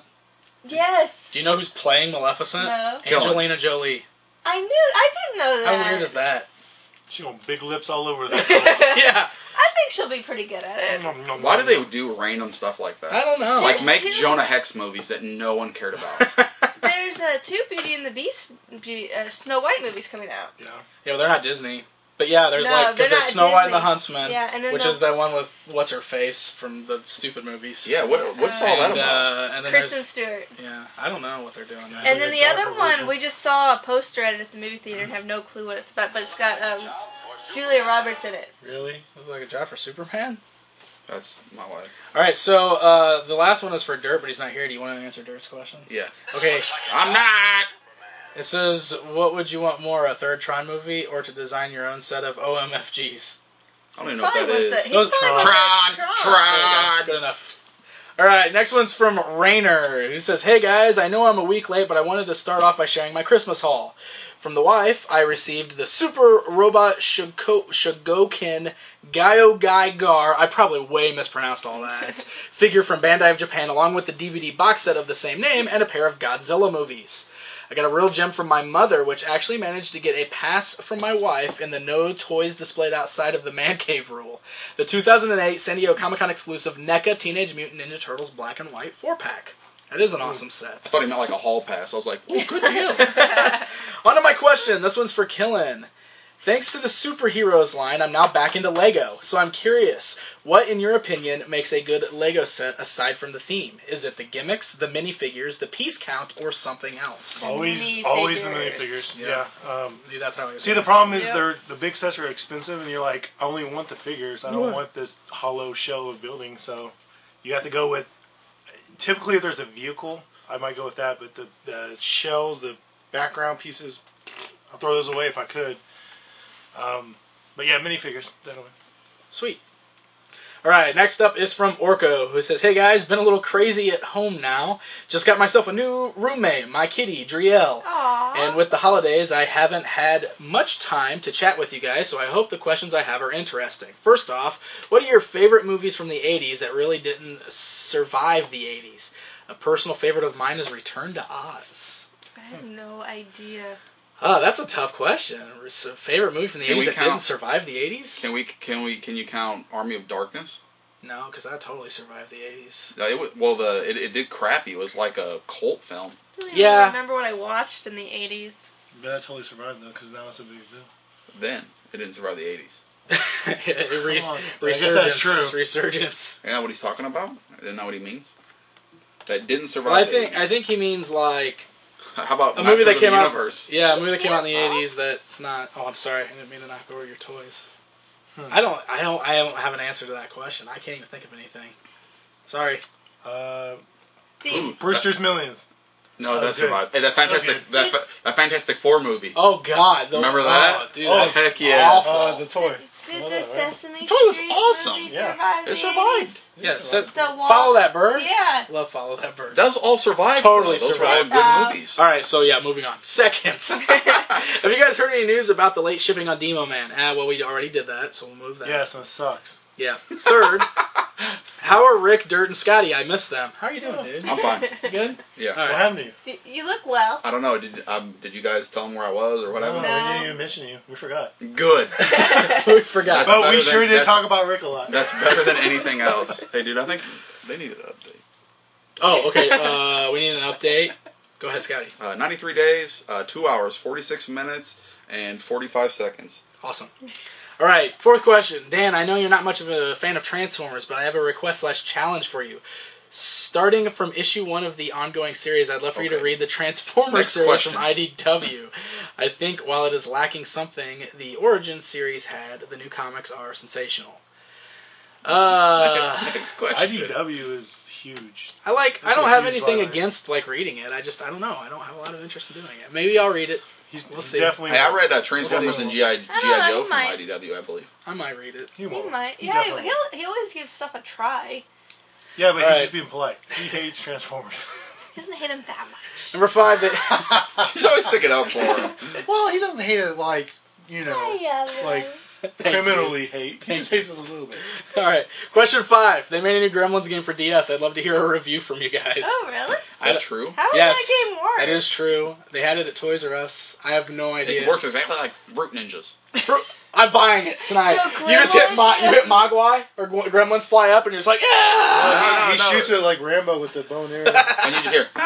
C: Yes.
B: Do you know who's playing Maleficent?
C: No.
F: Kill her.
B: Angelina Jolie.
C: I knew. I didn't know that.
B: How weird is that?
D: She got big lips all over that.
B: Yeah,
C: I think she'll be pretty good at it.
F: Why do they do random stuff like that?
B: I don't know.
F: Like
C: There's
F: make
C: two-
F: Jonah Hex movies that no one cared about.
C: There's uh, two Beauty and the Beast, Beauty, uh, Snow White movies coming out.
D: Yeah.
B: yeah, well, they're not Disney. But yeah, there's
C: No,
B: like because
C: they're
B: there's
C: not
B: Snow White and the
C: Disney.
B: Huntsman,
C: Yeah, and then
B: which
C: they'll-
B: is that one with what's her face from the stupid movies.
F: yeah, what, what's all that
B: and,
F: about?
B: uh, and then
C: Kristen
B: there's
C: Stewart.
B: yeah, I don't know what they're doing. There.
C: And then
D: like
C: the
D: a
C: other
D: darker
C: one,
D: version.
C: we just saw a poster at it at the movie theater and have no clue what it's about, but it's got um, Julia Roberts in it.
B: Really, looks like a job for Superman.
F: That's my wife.
B: All right, so uh, the last one is for Dirt, but he's not here. Do you want to answer Dirt's question?
F: Yeah.
B: Okay,
F: I'm not.
B: it says, what would you want more, a third Tron movie or to design your own set of O M F Gs?
F: I don't even know what that
C: Probably with the,
F: is.
C: he
B: Those-
C: probably with
F: Tron,
C: the
F: Tron.
B: There you go. Good enough. All right, next one's from Rainer, who says, hey guys, I know I'm a week late, but I wanted to start off by sharing my Christmas haul. From the wife, I received the Super Robot Shoko- Shogoken Gaio Gai Gar, I probably way mispronounced all that, figure from Bandai of Japan, along with the D V D box set of the same name and a pair of Godzilla movies. I got a real gem from my mother, which actually managed to get a pass from my wife in the no toys displayed outside of the man cave rule. The two thousand eight San Diego Comic-Con exclusive NECA Teenage Mutant Ninja Turtles Black and White four pack. That is an awesome
F: I
B: set.
F: thought he meant like a hall pass. I was like, oh, good deal.
B: On to my question. This one's for Killen. Thanks to the superheroes line, I'm now back into Lego. So I'm curious, what, in your opinion, makes a good Lego set aside from the theme? Is it the gimmicks, the minifigures, the piece count, or something else?
C: The
D: Always,
C: minifigures.
D: always the minifigures.
B: Yeah.
D: Yeah. Um,
B: Dude, that's how I
D: see, the problem is
C: Yep.
D: they're the big sets are expensive, and you're like, I only want the figures. I don't
B: What?
D: want this hollow shell of building. So you have to go with. Typically, if there's a vehicle, I might go with that. But the, the shells, the background pieces, I'll throw those away if I could. Um, but yeah, minifigures, definitely.
B: Sweet. All right, next up is from Orko, who says, "Hey guys, been a little crazy at home now. Just got myself a new roommate, my kitty, Driel.
C: Aww.
B: And with the holidays, I haven't had much time to chat with you guys, so I hope the questions I have are interesting. First off, what are your favorite movies from the eighties that really didn't survive the eighties? A personal favorite of mine is Return to Oz."
C: I have no idea.
B: Oh, that's a tough question. A favorite movie from the
F: Can we
B: eighties that
F: count-
B: didn't survive the eighties?
F: Can we? Can we? Can you count Army of Darkness?
B: No, because that totally survived the eighties.
F: No, it was, well, the it, it did crappy. It was like a cult film.
C: I don't even
B: Yeah.
C: remember what I watched in the eighties.
D: But that totally survived though, because now it's a big deal.
F: Then it didn't survive the eighties.
B: Res-
D: on. I guess that's
B: resurgence.
D: true.
B: Resurgence.
F: Isn't that what he's talking about? Isn't that what he means? That didn't survive.
B: Well, I
F: the
B: think
F: eighties.
B: I think he means like
F: How about
B: a movie
F: Masters
B: that
F: of
B: came
F: the
B: out.
F: Universe?
B: Yeah, a movie that came out in the
C: Yeah.
B: eighties. That's not. Oh, I'm sorry. I didn't mean to knock over your toys.
D: Hmm.
B: I don't. I don't. I don't have an answer to that question. I can't even think of anything. Sorry.
D: Uh,
C: The,
F: Ooh,
D: Brewster's Millions.
F: No,
D: Oh,
F: that
D: good.
F: survived. Hey, that fantastic,
D: Okay.
F: that, fa- that Fantastic Four movie.
B: Oh God. The,
F: Remember
B: oh,
F: that?
B: dude,
D: Oh,
B: that's
F: heck yeah.
B: awful.
D: Uh, the toy.
C: did
D: Well,
C: the
D: that, right?
C: Sesame
F: Toy was
C: Street
F: awesome.
C: movie
D: Yeah.
C: survive
F: It
C: the
F: survived.
C: eighties?
B: yeah. So,
C: The wall-
B: follow that bird.
C: Yeah.
B: Love follow that bird.
F: Those all survived.
B: Totally
F: though. Those
B: survived.
F: were all
C: Uh,
F: good movies.
B: All right, so yeah, moving on. Second, have you guys heard any news about the late shipping on Demo Man? Ah, well, we already did that, so we'll move that.
D: Yes, and it sucks.
B: Yeah. Third, how are Rick, Dirt, and Scotty? I miss them. How are you doing, dude?
F: I'm fine.
B: You good?
F: Yeah.
B: All
D: What
B: right.
D: happened to you?
C: Y- You look well.
F: I don't know. Did um did you guys tell them where I was or whatever?
D: No,
C: No.
D: we didn't even mention you. We forgot.
F: Good.
B: we forgot.
F: That's
D: But
F: better
D: we
F: than-
D: sure did
F: that's-
D: talk about Rick a lot.
F: That's better than anything else. Hey, dude, I think they need an update.
B: Oh, okay. Uh, we need an update. Go ahead, Scotty.
F: Uh, ninety-three days, uh, two hours, forty-six minutes, and forty-five seconds.
B: Awesome. All right, fourth question. Dan, I know you're not much of a fan of Transformers, but I have a request slash challenge for you. Starting from issue one of the ongoing series, I'd love for you to
F: Okay.
B: read the Transformers
F: Next
B: series
F: question.
B: from I D W. I think while it is lacking something the Origins series had, the new comics are sensational. Uh,
F: Next question.
D: I D W is huge.
B: I like. I
D: That's
B: don't
D: a
B: have
D: huge
B: anything
D: library.
B: against like reading it. I just I don't know. I don't have a lot of interest in doing it. Maybe I'll read it.
D: He's,
B: We'll
D: he's
B: see.
D: definitely.
F: Hey, I read uh, Transformers
D: see.
F: and G I
C: I don't
F: G I
C: know,
F: Joe
C: you
F: from
C: might.
F: I D W, I believe.
B: I might read it.
D: He
C: He
D: won't.
C: might.
D: He
C: Yeah,
D: definitely
C: he'll, he always gives stuff a try.
D: Yeah, but
B: All
D: he's
B: right.
D: just being polite. He hates Transformers.
C: He doesn't hate him that much.
B: Number five. That,
F: She's always sticking up for him.
D: Well, he doesn't hate it like, you know,
C: Yeah,
D: like
B: Thank you.
D: criminally hate. He just hates it a little bit.
B: All right. Question five. They made a new Gremlins game for D S. I'd love to hear a review from you guys.
C: Oh, really?
F: Is
B: I
F: that
B: don't-
F: true?
C: How does
B: Yes,
C: that game work?
B: that is true. They had it at Toys R Us. I have no idea.
F: It works exactly like Fruit Ninjas.
B: Fruit- I'm buying it tonight.
C: So
B: you just hit
C: Gremlins
B: Ma- you hit
C: just-
B: Mogwai or Gw- Gremlins fly up and you're just like, yeah.
F: no, no,
D: he
F: no.
D: shoots it like Rambo with the bow and arrow.
F: And you just hear.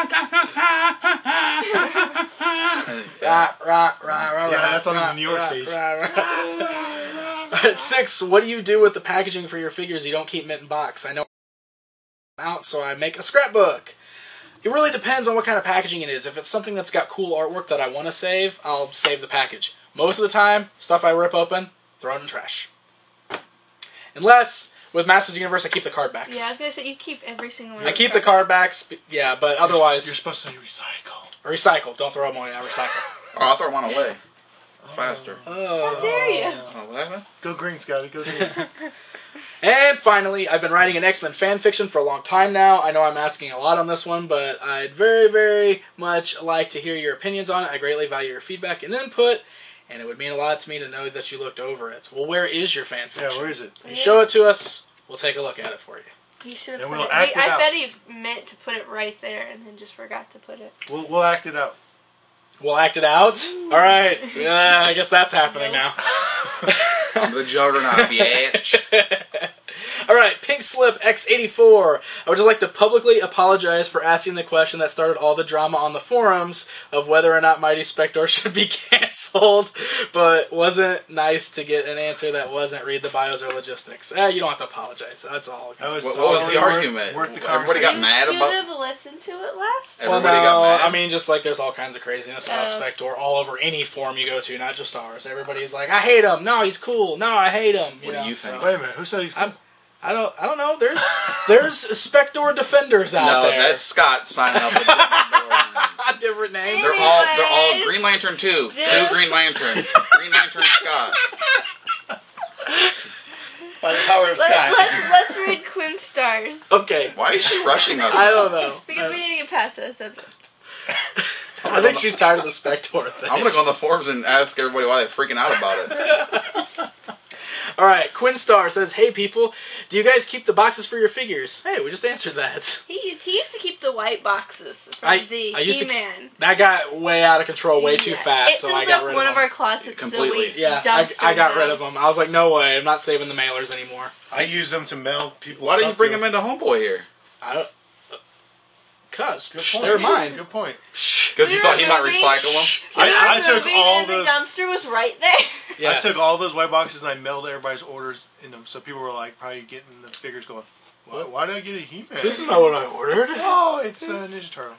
B: Rah, rah, rah, rah,
D: Yeah,
B: rah,
D: that's on the
B: rah,
D: New York
B: rah,
D: stage.
B: rah, rah. Six. What do you do with the packaging for your figures you don't keep mint in box? I know out, so I make a scrapbook. It really depends on what kind of packaging it is. If it's something that's got cool artwork that I want to save, I'll save the package. Most of the time, stuff I rip open, throw it in the trash. Unless, with Masters of the Universe, I keep the card backs.
C: Yeah, I was gonna say you keep every single one.
B: I
C: of
B: keep
C: the
B: the card backs, b- yeah, but otherwise,
D: You're supposed to recycle.
B: recycle. Don't throw them away, I recycle.
F: Or I'll throw one away. It's faster.
B: Oh.
C: How dare you?
F: Oh, what happened?
D: Go green, Scotty. Go green.
B: And finally, I've been writing an X-Men fan fiction for a long time now. I know I'm asking a lot on this one, but I'd very, very much like to hear your opinions on it. I greatly value your feedback and input, and it would mean a lot to me to know that you looked over it. Well, where is your fan
D: Yeah,
B: fiction?
D: where is it?
B: You show it to us. We'll take a look at it for you.
C: He should have
D: And
C: put
D: we'll
C: it.
D: act
C: he-
D: it
C: I
D: out.
C: bet he meant to put it right there and then just forgot to put it.
D: We'll we'll act it out.
B: We'll act it out? All right. Uh, I guess that's happening now.
F: I'm the juggernaut, bitch.
B: All right, Pink Slip X eighty-four. I would just like to publicly apologize for asking the question that started all the drama on the forums of whether or not Mighty Spector should be canceled, but wasn't nice to get an answer that wasn't read the bios or logistics. Eh, you don't have to apologize. That's all.
D: That was
F: What, what was
D: totally
F: the
D: worth-
F: argument?
D: worth the
F: Everybody got
C: You
F: mad
C: should
F: about.
C: have listened to it last.
B: Well,
F: Everybody
B: no,
F: got mad.
B: I mean, just like there's all kinds of craziness about
C: Oh.
B: Spector all over any forum you go to, not just ours. Everybody's like, I hate him. No, he's cool. No, I hate him.
F: What do
B: know,
F: you
B: so-
F: think?
D: Wait a minute. Who said he's?
B: I'm- I don't. I don't know. There's there's Spector defenders out
F: No,
B: there.
F: that's Scott signing up. With different
B: different names.
F: they're all they're all
C: Anyways.
F: Green Lantern two.
C: Dude.
F: Two Green Lantern. Green Lantern Scott.
D: By the power of
C: Let,
D: Sky.
C: let's let's read Quinn Stars
B: Okay.
F: Why is she rushing us?
B: I don't know.
C: because we need to get past that subject.
B: I think she's tired of the Spector thing.
F: I'm gonna go on the forums and ask everybody why they're freaking out about it.
B: All right, Quinn Star says, "Hey people, do you guys keep the boxes for your figures?" Hey, we just answered that.
C: He he used to keep the white boxes from
B: I-
C: the
B: I used to-
C: He-Man.
B: That got way out of control, way too
C: Yeah.
B: fast,
C: It
B: so
C: filled
B: I got
C: up
B: rid
C: one
B: of
C: of
B: them.
C: our clossets,
F: Completely.
C: so we
B: Yeah, I,
C: dumpstered
B: I got rid
C: them.
B: of them. I was like, no way, I'm not saving the mailers anymore.
D: I use them to mail people.
F: Why do you
D: stuff
F: bring
D: to.
F: him into Homeboy here?
B: I don't. Cuz,
D: Good point.
B: they're mine.
D: Good point.
F: Because you thought he might recycle them?
D: I-
C: I,
D: I took all
C: and
D: those-
C: the dumpster was right there.
B: Yeah.
D: I took all those white boxes and I mailed everybody's orders in them. So people were like, probably getting the figures going. Why, why did I get a He-Man?
B: This is not what I ordered.
D: Oh, it's a Ninja Turtle.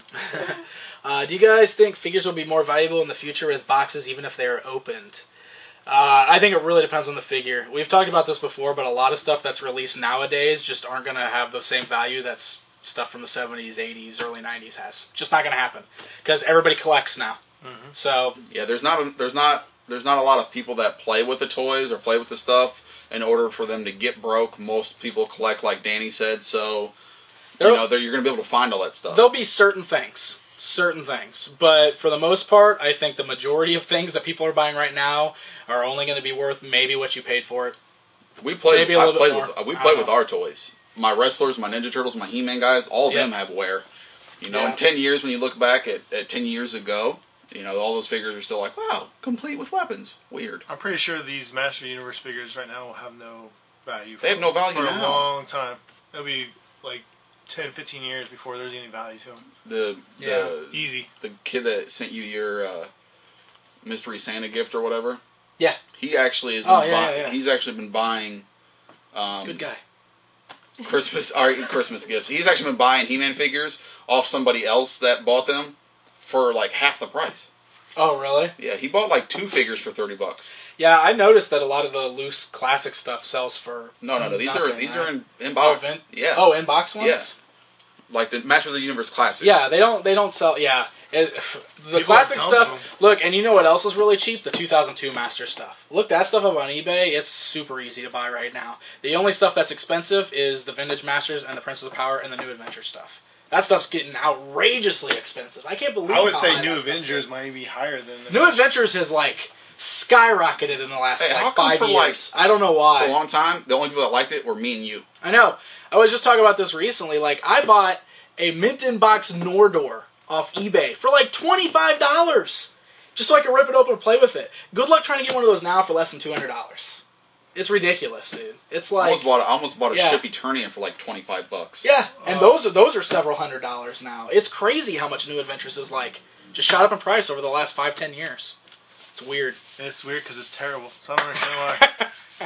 B: Uh, do you guys think figures will be more valuable in the future with boxes, even if they are opened? Uh, I think it really depends on the figure. We've talked about this before, but a lot of stuff that's released nowadays just aren't going to have the same value that's stuff from the seventies, eighties, early nineties has. Just not going to happen because everybody collects now.
D: Mm-hmm.
B: So
F: Yeah, there's not a, there's not there's not a lot of people that play with the toys or play with the stuff in order for them to get broke. Most people collect, like Danny said, so you
B: There-
F: know they're, you're gonna be able to find all that stuff.
B: there'll be certain things, certain things, but for the most part, I think the majority of things that people are buying right now are only going to be worth maybe what you paid for it.
F: We played.
B: Maybe a
F: I
B: little bit
F: played
B: more.
F: with. uh, We
B: I
F: played
B: don't
F: with
B: know.
F: our toys. My wrestlers, my Ninja Turtles, my He-Man guys, all of
B: Yeah.
F: them have wear. You know,
B: Yeah.
F: in ten years, when you look back at, at ten years ago, you know, all those figures are still like, wow, complete with weapons. Weird.
D: I'm pretty sure these Master Universe figures right now will have no value. For,
F: They have no value
D: for a
F: now.
D: long time. It'll be like ten, fifteen years before there's any value to them.
F: The
B: Yeah.
F: the,
D: Easy.
F: the kid that sent you your uh, mystery Santa gift or whatever.
B: Yeah.
F: He actually has been
B: Oh, yeah,
F: buy-
B: yeah, yeah.
F: He's actually been buying um,
B: Good guy.
F: Christmas or Christmas gifts. He's actually been buying He-Man figures off somebody else that bought them for like half the price.
B: Oh, really?
F: Yeah, he bought like two figures for thirty bucks.
B: Yeah, I noticed that a lot of the loose classic stuff sells for
F: No, no, no. These are
B: nothing,
F: these
B: right?
F: are in, in
B: Oh,
F: box.
B: vin-
F: Yeah.
B: oh, in box ones.
F: Yeah. Like the Master of the Universe classics.
B: Yeah, they don't. They don't sell. Yeah, It- the
D: People
B: classic
D: dump
B: stuff.
D: them.
B: Look, and you know what else is really cheap? The two thousand two Master stuff. Look that stuff up on eBay. It's super easy to buy right now. The only stuff that's expensive is the Vintage Masters and the Princess of Power and the New Adventure stuff. That stuff's getting outrageously expensive. I can't believe.
D: I would
B: how
D: say
B: high
D: New
B: that stuff's
D: Avengers might be higher than the
B: New Adventures has like skyrocketed in the last
F: Hey, how
B: like
F: come
B: five
F: for,
B: years.
F: like,
B: I don't know why.
F: For a long time, the only people that liked it were me and you.
B: I know. I was just talking about this recently. Like, I bought a mint in box Nordor off eBay for like twenty-five dollars. Just so I could rip it open and play with it. Good luck trying to get one of those now for less than two hundred dollars. It's ridiculous, dude. It's
F: I
B: like...
F: almost bought. A, I almost bought a
B: Yeah.
F: Ship Eternian for like twenty five bucks.
B: Yeah, and
D: Oh.
B: those are those are several hundred dollars now. It's crazy how much New Adventures is like. Just shot up in price over the last five, ten years. It's weird.
D: And it's weird because it's terrible. So I don't understand why.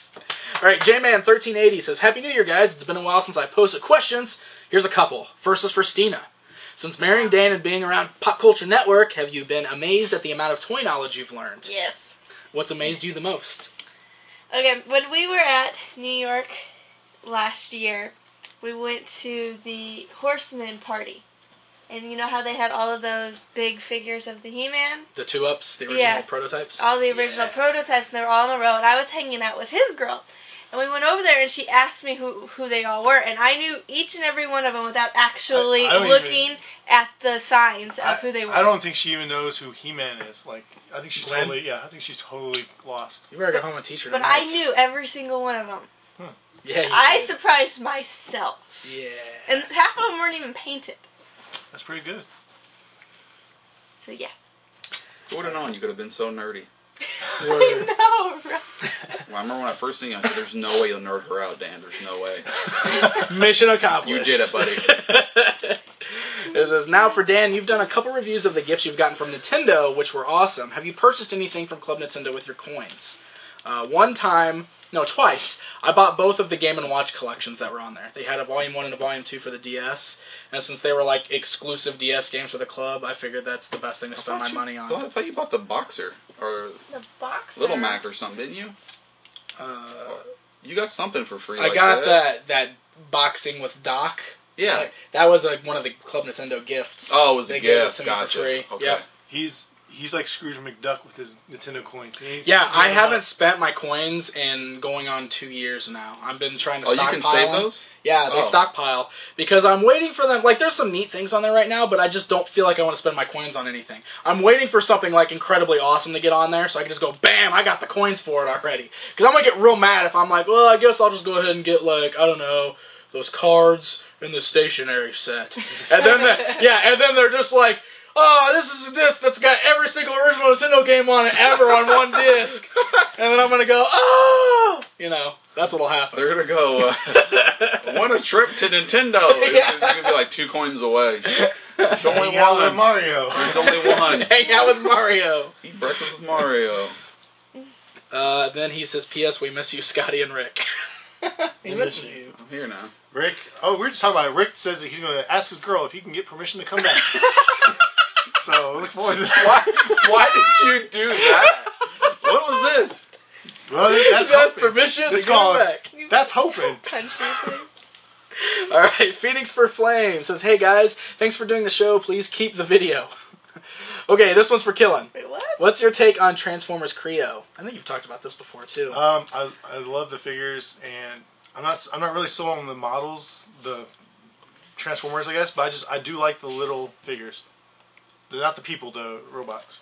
B: All right, J Man thirteen eighty says, Happy New Year, guys. It's been a while since I posted questions. Here's a couple. First is for Stina. Since marrying Dan and being around Pop Culture Network, have you been amazed at the amount of toy knowledge you've learned?
C: Yes.
B: What's amazed you the most?
C: Okay, when we were at New York last year, we went to the Horseman party. And you know how they had all of those big figures of the He-Man?
B: The two-ups, the original
C: Yeah.
B: prototypes?
C: All the original
B: Yeah.
C: prototypes, and they were all in a row. And I was hanging out with his girl. And we went over there, and she asked me who, who they all were. And I knew each and every one of them without actually
D: I- I don't
C: looking
D: even-
C: at the signs of
D: I,
C: who they were.
D: I don't think she even knows who He-Man is. Like, I think she's
B: Gwen?
D: totally, yeah, I think she's totally lost.
B: You better go home and teach her
C: But
B: tonight.
C: I knew every single one of them.
B: Yeah, you
C: I
B: did.
C: surprised myself.
B: Yeah.
C: And half of them weren't even painted.
D: That's pretty good.
C: So yes.
F: Who would have known you could have been so nerdy?
B: Word.
C: No, right.
F: Well, I remember when I first seen you, I said, "There's no way you'll nerd her out, Dan. There's no way."
B: Mission accomplished.
F: You did it, buddy.
B: It says, now for Dan, you've done a couple reviews of the gifts you've gotten from Nintendo, which were awesome. Have you purchased anything from Club Nintendo with your coins? Uh, one time, no, twice, I bought both of the Game and Watch collections that were on there. They had a Volume one and a Volume two for the D S, and since they were like exclusive D S games for the club, I figured that's the best thing to spend my
F: you,
B: money on.
F: Well, I thought you bought the Boxer or
C: The boxer.
F: Little Mac or something, didn't you?
B: Uh,
F: You got something for free.
B: I
F: like
B: got
F: that.
B: that that boxing with Doc.
F: Yeah.
B: Like, that was like one of the Club Nintendo gifts.
F: Oh, it was a
B: They gave it
F: gift.
B: to me
F: Gotcha.
B: for free.
F: Okay.
B: Yep.
D: He's he's like Scrooge McDuck with his Nintendo coins. He's,
B: Yeah, I
D: he's
B: haven't
D: not-
B: spent my coins in going on two years now. I've been trying to
F: Oh, you
B: stockpile
F: can save
B: them.
F: those?
B: Yeah, they
F: Oh.
B: stockpile because I'm waiting for them. Like, there's some neat things on there right now, but I just don't feel like I want to spend my coins on anything. I'm waiting for something like incredibly awesome to get on there, so I can just go, bam, I got the coins for it already. Because I'm gonna get real mad if I'm like, well, I guess I'll just go ahead and get like, I don't know, those cards in the stationery set, and then the, yeah, and then they're just like, oh, this is a disc that's got every single original Nintendo game on it ever on one disc, and then I'm gonna go, oh, you know, that's what'll happen.
F: They're gonna go. Uh, want a trip to Nintendo?
B: Yeah.
F: It's gonna be like two coins away. There's only
D: Hang out with
F: one.
D: Mario.
F: There's only one.
B: Hang out with Mario.
F: Eat breakfast with Mario.
B: Uh, then he says, P S. We miss you, Scotty and Rick. He misses you.
F: I'm here now.
D: Rick. Oh, we we're just talking about it. Rick says that he's going to ask his girl if he can get permission to come back. So look forward to that.
F: Why? Why did you do that? What was this?
D: Well,
B: He
D: that's
B: has
D: hoping.
B: permission to
D: It's
B: get
D: called-
B: him back.
D: That's hoping.
C: Punch your face.
B: All right, Phoenix for Flame says, hey guys, thanks for doing the show. Please keep the video. Okay, this one's for Killen.
C: Wait, what?
B: What's your take on Transformers Creo? I think you've talked about this before too.
D: Um, I I love the figures, and I'm not I'm not really sold on the models, the Transformers, I guess, but I just I do like the little figures. They're not the people, the robots.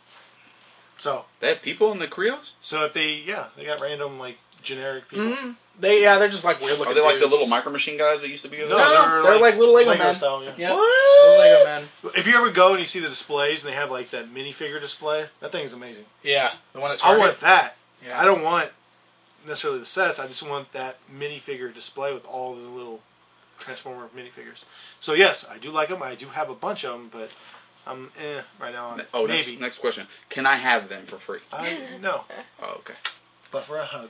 D: So
F: They have people in the Creos?
D: so if they yeah they got random like generic people.
B: hmm They yeah, they're just like weird looking.
F: Are they like the
B: dudes.
F: little Micro Machine guys that used to be with
D: No,
F: them?
B: No,
D: they're,
B: they're like,
D: like
B: little Lego,
D: Lego
B: men.
D: style, yeah.
B: Yeah,
D: What?
B: little Lego men.
D: If you ever go and you see the displays and they have like that minifigure display, that thing's amazing.
B: Yeah, the one at
D: I
B: Target.
D: want that.
B: Yeah.
D: I don't want necessarily the sets. I just want that minifigure display with all the little Transformer minifigures. So yes, I do like them. I do have a bunch of them, but I'm eh right now. On
F: Oh,
D: maybe.
F: next, next question. Can I have them for free?
D: I no,
F: Oh, okay.
D: but for a hug.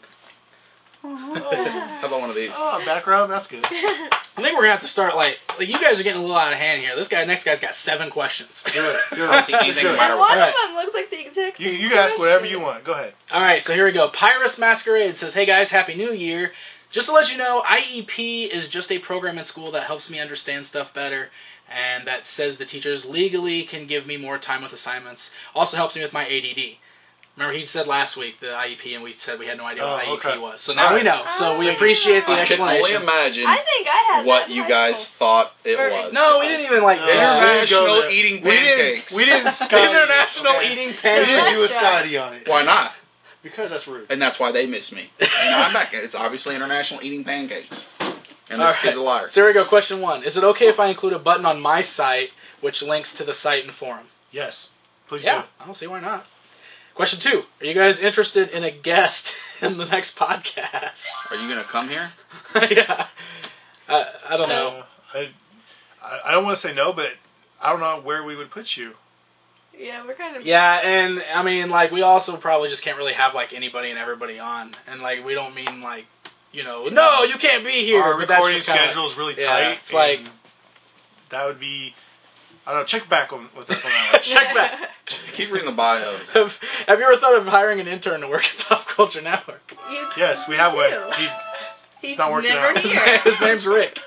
F: How about one of these?
D: Oh, back rub. That's good.
B: I think we're gonna have to start like like you guys are getting a little out of hand here. This guy, next guy's got seven questions.
D: Do it. Do it.
F: Anything
D: Let's do it.
F: matter
C: And one
B: Alright.
C: of them looks like the exact
D: You
C: same
D: you can ask whatever
C: question.
D: you want. Go ahead.
B: All right, so here we go. Pyrus Masquerade says, "Hey guys, happy New Year! Just to let you know, I E P is just a program in school that helps me understand stuff better, and that says the teachers legally can give me more time with assignments. Also helps me with my A D D." Remember, he said last week the I E P, and we said we had no idea
D: Oh,
B: what I E P
D: okay.
B: was. So now
D: All
B: we
D: right.
B: know. So we
C: Oh.
B: appreciate the
F: I can only
B: explanation.
F: imagine
C: I think I had
F: what
C: that in
F: you
C: high
F: guys
C: school.
F: thought it
C: Or-
F: was.
B: No, we didn't even like
D: No.
B: that.
F: International
D: Go there.
F: eating
D: We didn't-
F: pancakes.
D: We didn't. Scotty.
B: International
D: Okay.
B: eating
D: We didn't
B: pancakes.
D: do a
C: Restaurant.
D: Scotty on it
F: Why not?
D: because that's rude.
F: And that's why they miss me. And I'm back. It's obviously International Eating Pancakes. And
B: All
F: this
B: right.
F: kid's a liar.
B: So here we go. Question one: is it okay if I include a button on my site which links to the site and forum?
D: Yes, please
B: Yeah,
D: do.
B: I don't see why not. Question two: are you guys interested in a guest in the next podcast?
F: Are you going to come here?
B: Yeah, I, I don't know.
D: Uh, I, I I don't want to say no, but I don't know where we would put you.
C: Yeah, we're kind of.
B: Yeah, and I mean, like, we also probably just can't really have like anybody and everybody on, and like, we don't mean like, you know, no, you can't be here.
D: Our
B: but that's
D: recording
B: just kinda-
D: schedule is really
B: yeah,
D: tight.
B: it's like-
D: and that would be. I don't know. Check back on with us on that one.
B: Check back.
F: Keep reading the bios.
B: have, have you ever thought of hiring an intern to work at Pop Culture Network?
C: You,
D: Yes, we have
C: do.
D: one. He,
C: He's
D: it's not working
C: never
D: out.
C: here.
B: His name's Rick.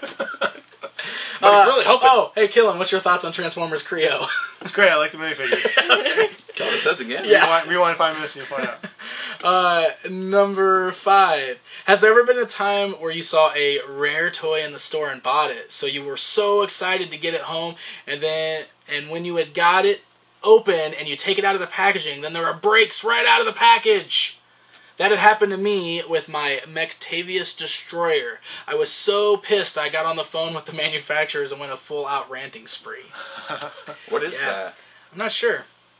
F: But it's really helping.
B: Oh, hey, Killen, what's your thoughts on Transformers Creo?
D: it's great. I like the minifigures.
F: Oh, it says again.
B: Yeah.
D: Rewind, rewind five minutes and you'll find out.
B: Uh, number five. Has there ever been a time where you saw a rare toy in the store and bought it? So you were so excited to get it home, and then, and when you had got it open and you take it out of the packaging, then there are breaks right out of the package. That had happened to me with my Mectavius Destroyer. I was so pissed I got on the phone with the manufacturers and went a full-out ranting spree.
F: What is
B: Yeah.
F: that?
B: I'm not sure.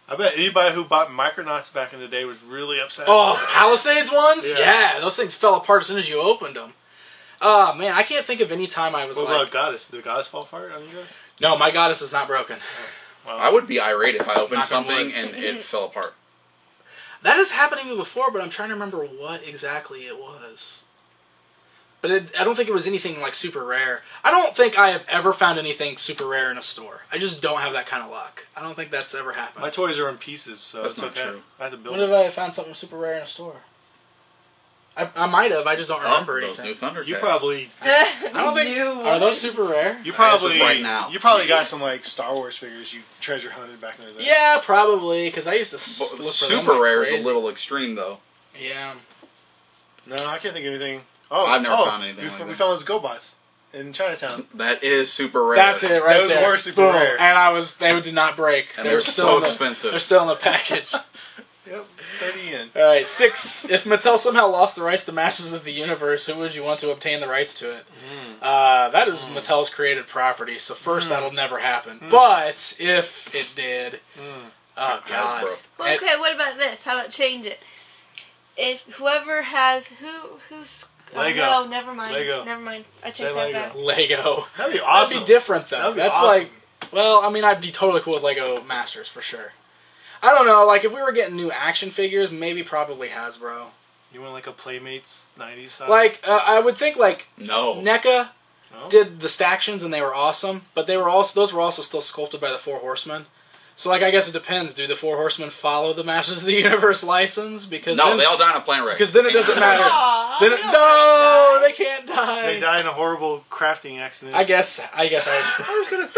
D: I bet anybody who bought Micronauts back in the day was really upset.
B: Oh, Palisades ones?
D: Yeah.
B: Yeah. those things fell apart as soon as you opened them. Oh, man, I can't think of any time I was
D: What
B: like...
D: about Goddess? Did Goddess fall apart on you guys?
B: No, my Goddess is not broken.
D: Wow.
F: I would be irate if I opened
B: Knock on
F: something
B: wood.
F: and it fell apart.
B: That has happened to me before, but I'm trying to remember what exactly it was. But it, I don't think it was anything like super rare. I don't think I have ever found anything super rare in a store. I just don't have that kind of luck. I don't think that's ever happened.
D: My toys are in pieces, so
F: That's
D: it's
F: not
D: okay.
F: true.
D: I had to build
B: When
D: them.
B: have I found something super rare in a store? I, I might have. I just don't remember
F: Oh, those
B: anything.
F: new Thundercats.
D: You probably,
B: I don't think.
C: New
B: Are those
C: one.
B: super rare?
D: you probably,
F: right now.
D: you probably got some like Star Wars figures you treasure hunted back in the day.
B: Yeah, probably. Because I used to s-
F: But
B: look for them
F: super
B: like
F: rare is
B: crazy.
F: a little extreme, though.
B: Yeah.
D: No, I can't think of anything. Oh,
F: I've never
D: oh,
F: found anything
D: We,
F: like
D: we
F: that.
D: found those GoBots in Chinatown.
F: That is super rare.
B: That's it right
D: Those
B: there.
D: were super
B: Boom.
D: rare.
B: And I was. They did not break.
F: And
B: they
F: they're
B: were still
F: so
B: in the,
F: expensive.
B: They're still in the package.
D: Yep, thirty yen.
B: All right, six. If Mattel somehow lost the rights to Masters of the Universe, who would you want to obtain the rights to it? Uh, that is Mattel's created property, so first that'll never happen. But if it did, oh god.
F: Hasbro.
C: Well, okay, what about this? How about change it? If whoever has who who's
D: Lego.
C: Oh, no, never mind.
D: Lego.
C: Never mind. I
D: Say
C: take that
D: Lego.
C: back.
B: Lego.
D: That'd be awesome.
B: That'd be different though.
D: That'd be
B: That's
D: awesome.
B: like, well, I mean, I'd be totally cool with Lego Masters for sure. I don't know, like if we were getting new action figures, maybe probably Hasbro.
D: You want like a Playmates nineties style?
B: Like uh, I would think like
F: No.
B: NECA
D: No?
B: did the Stactions and they were awesome, but they were also those were also still sculpted by the Four Horsemen. So like I guess it depends. Do the Four Horsemen follow the Masters of the Universe license? Because
F: No,
B: then,
F: they all die on a plane wreck.
B: because then it doesn't matter.
C: Aw,
B: Then
C: we
B: it,
C: don't
B: no,
C: wanna
B: they
C: die.
B: can't die.
D: They die in a horrible crafting accident.
B: I guess. I guess I.
F: I was gonna.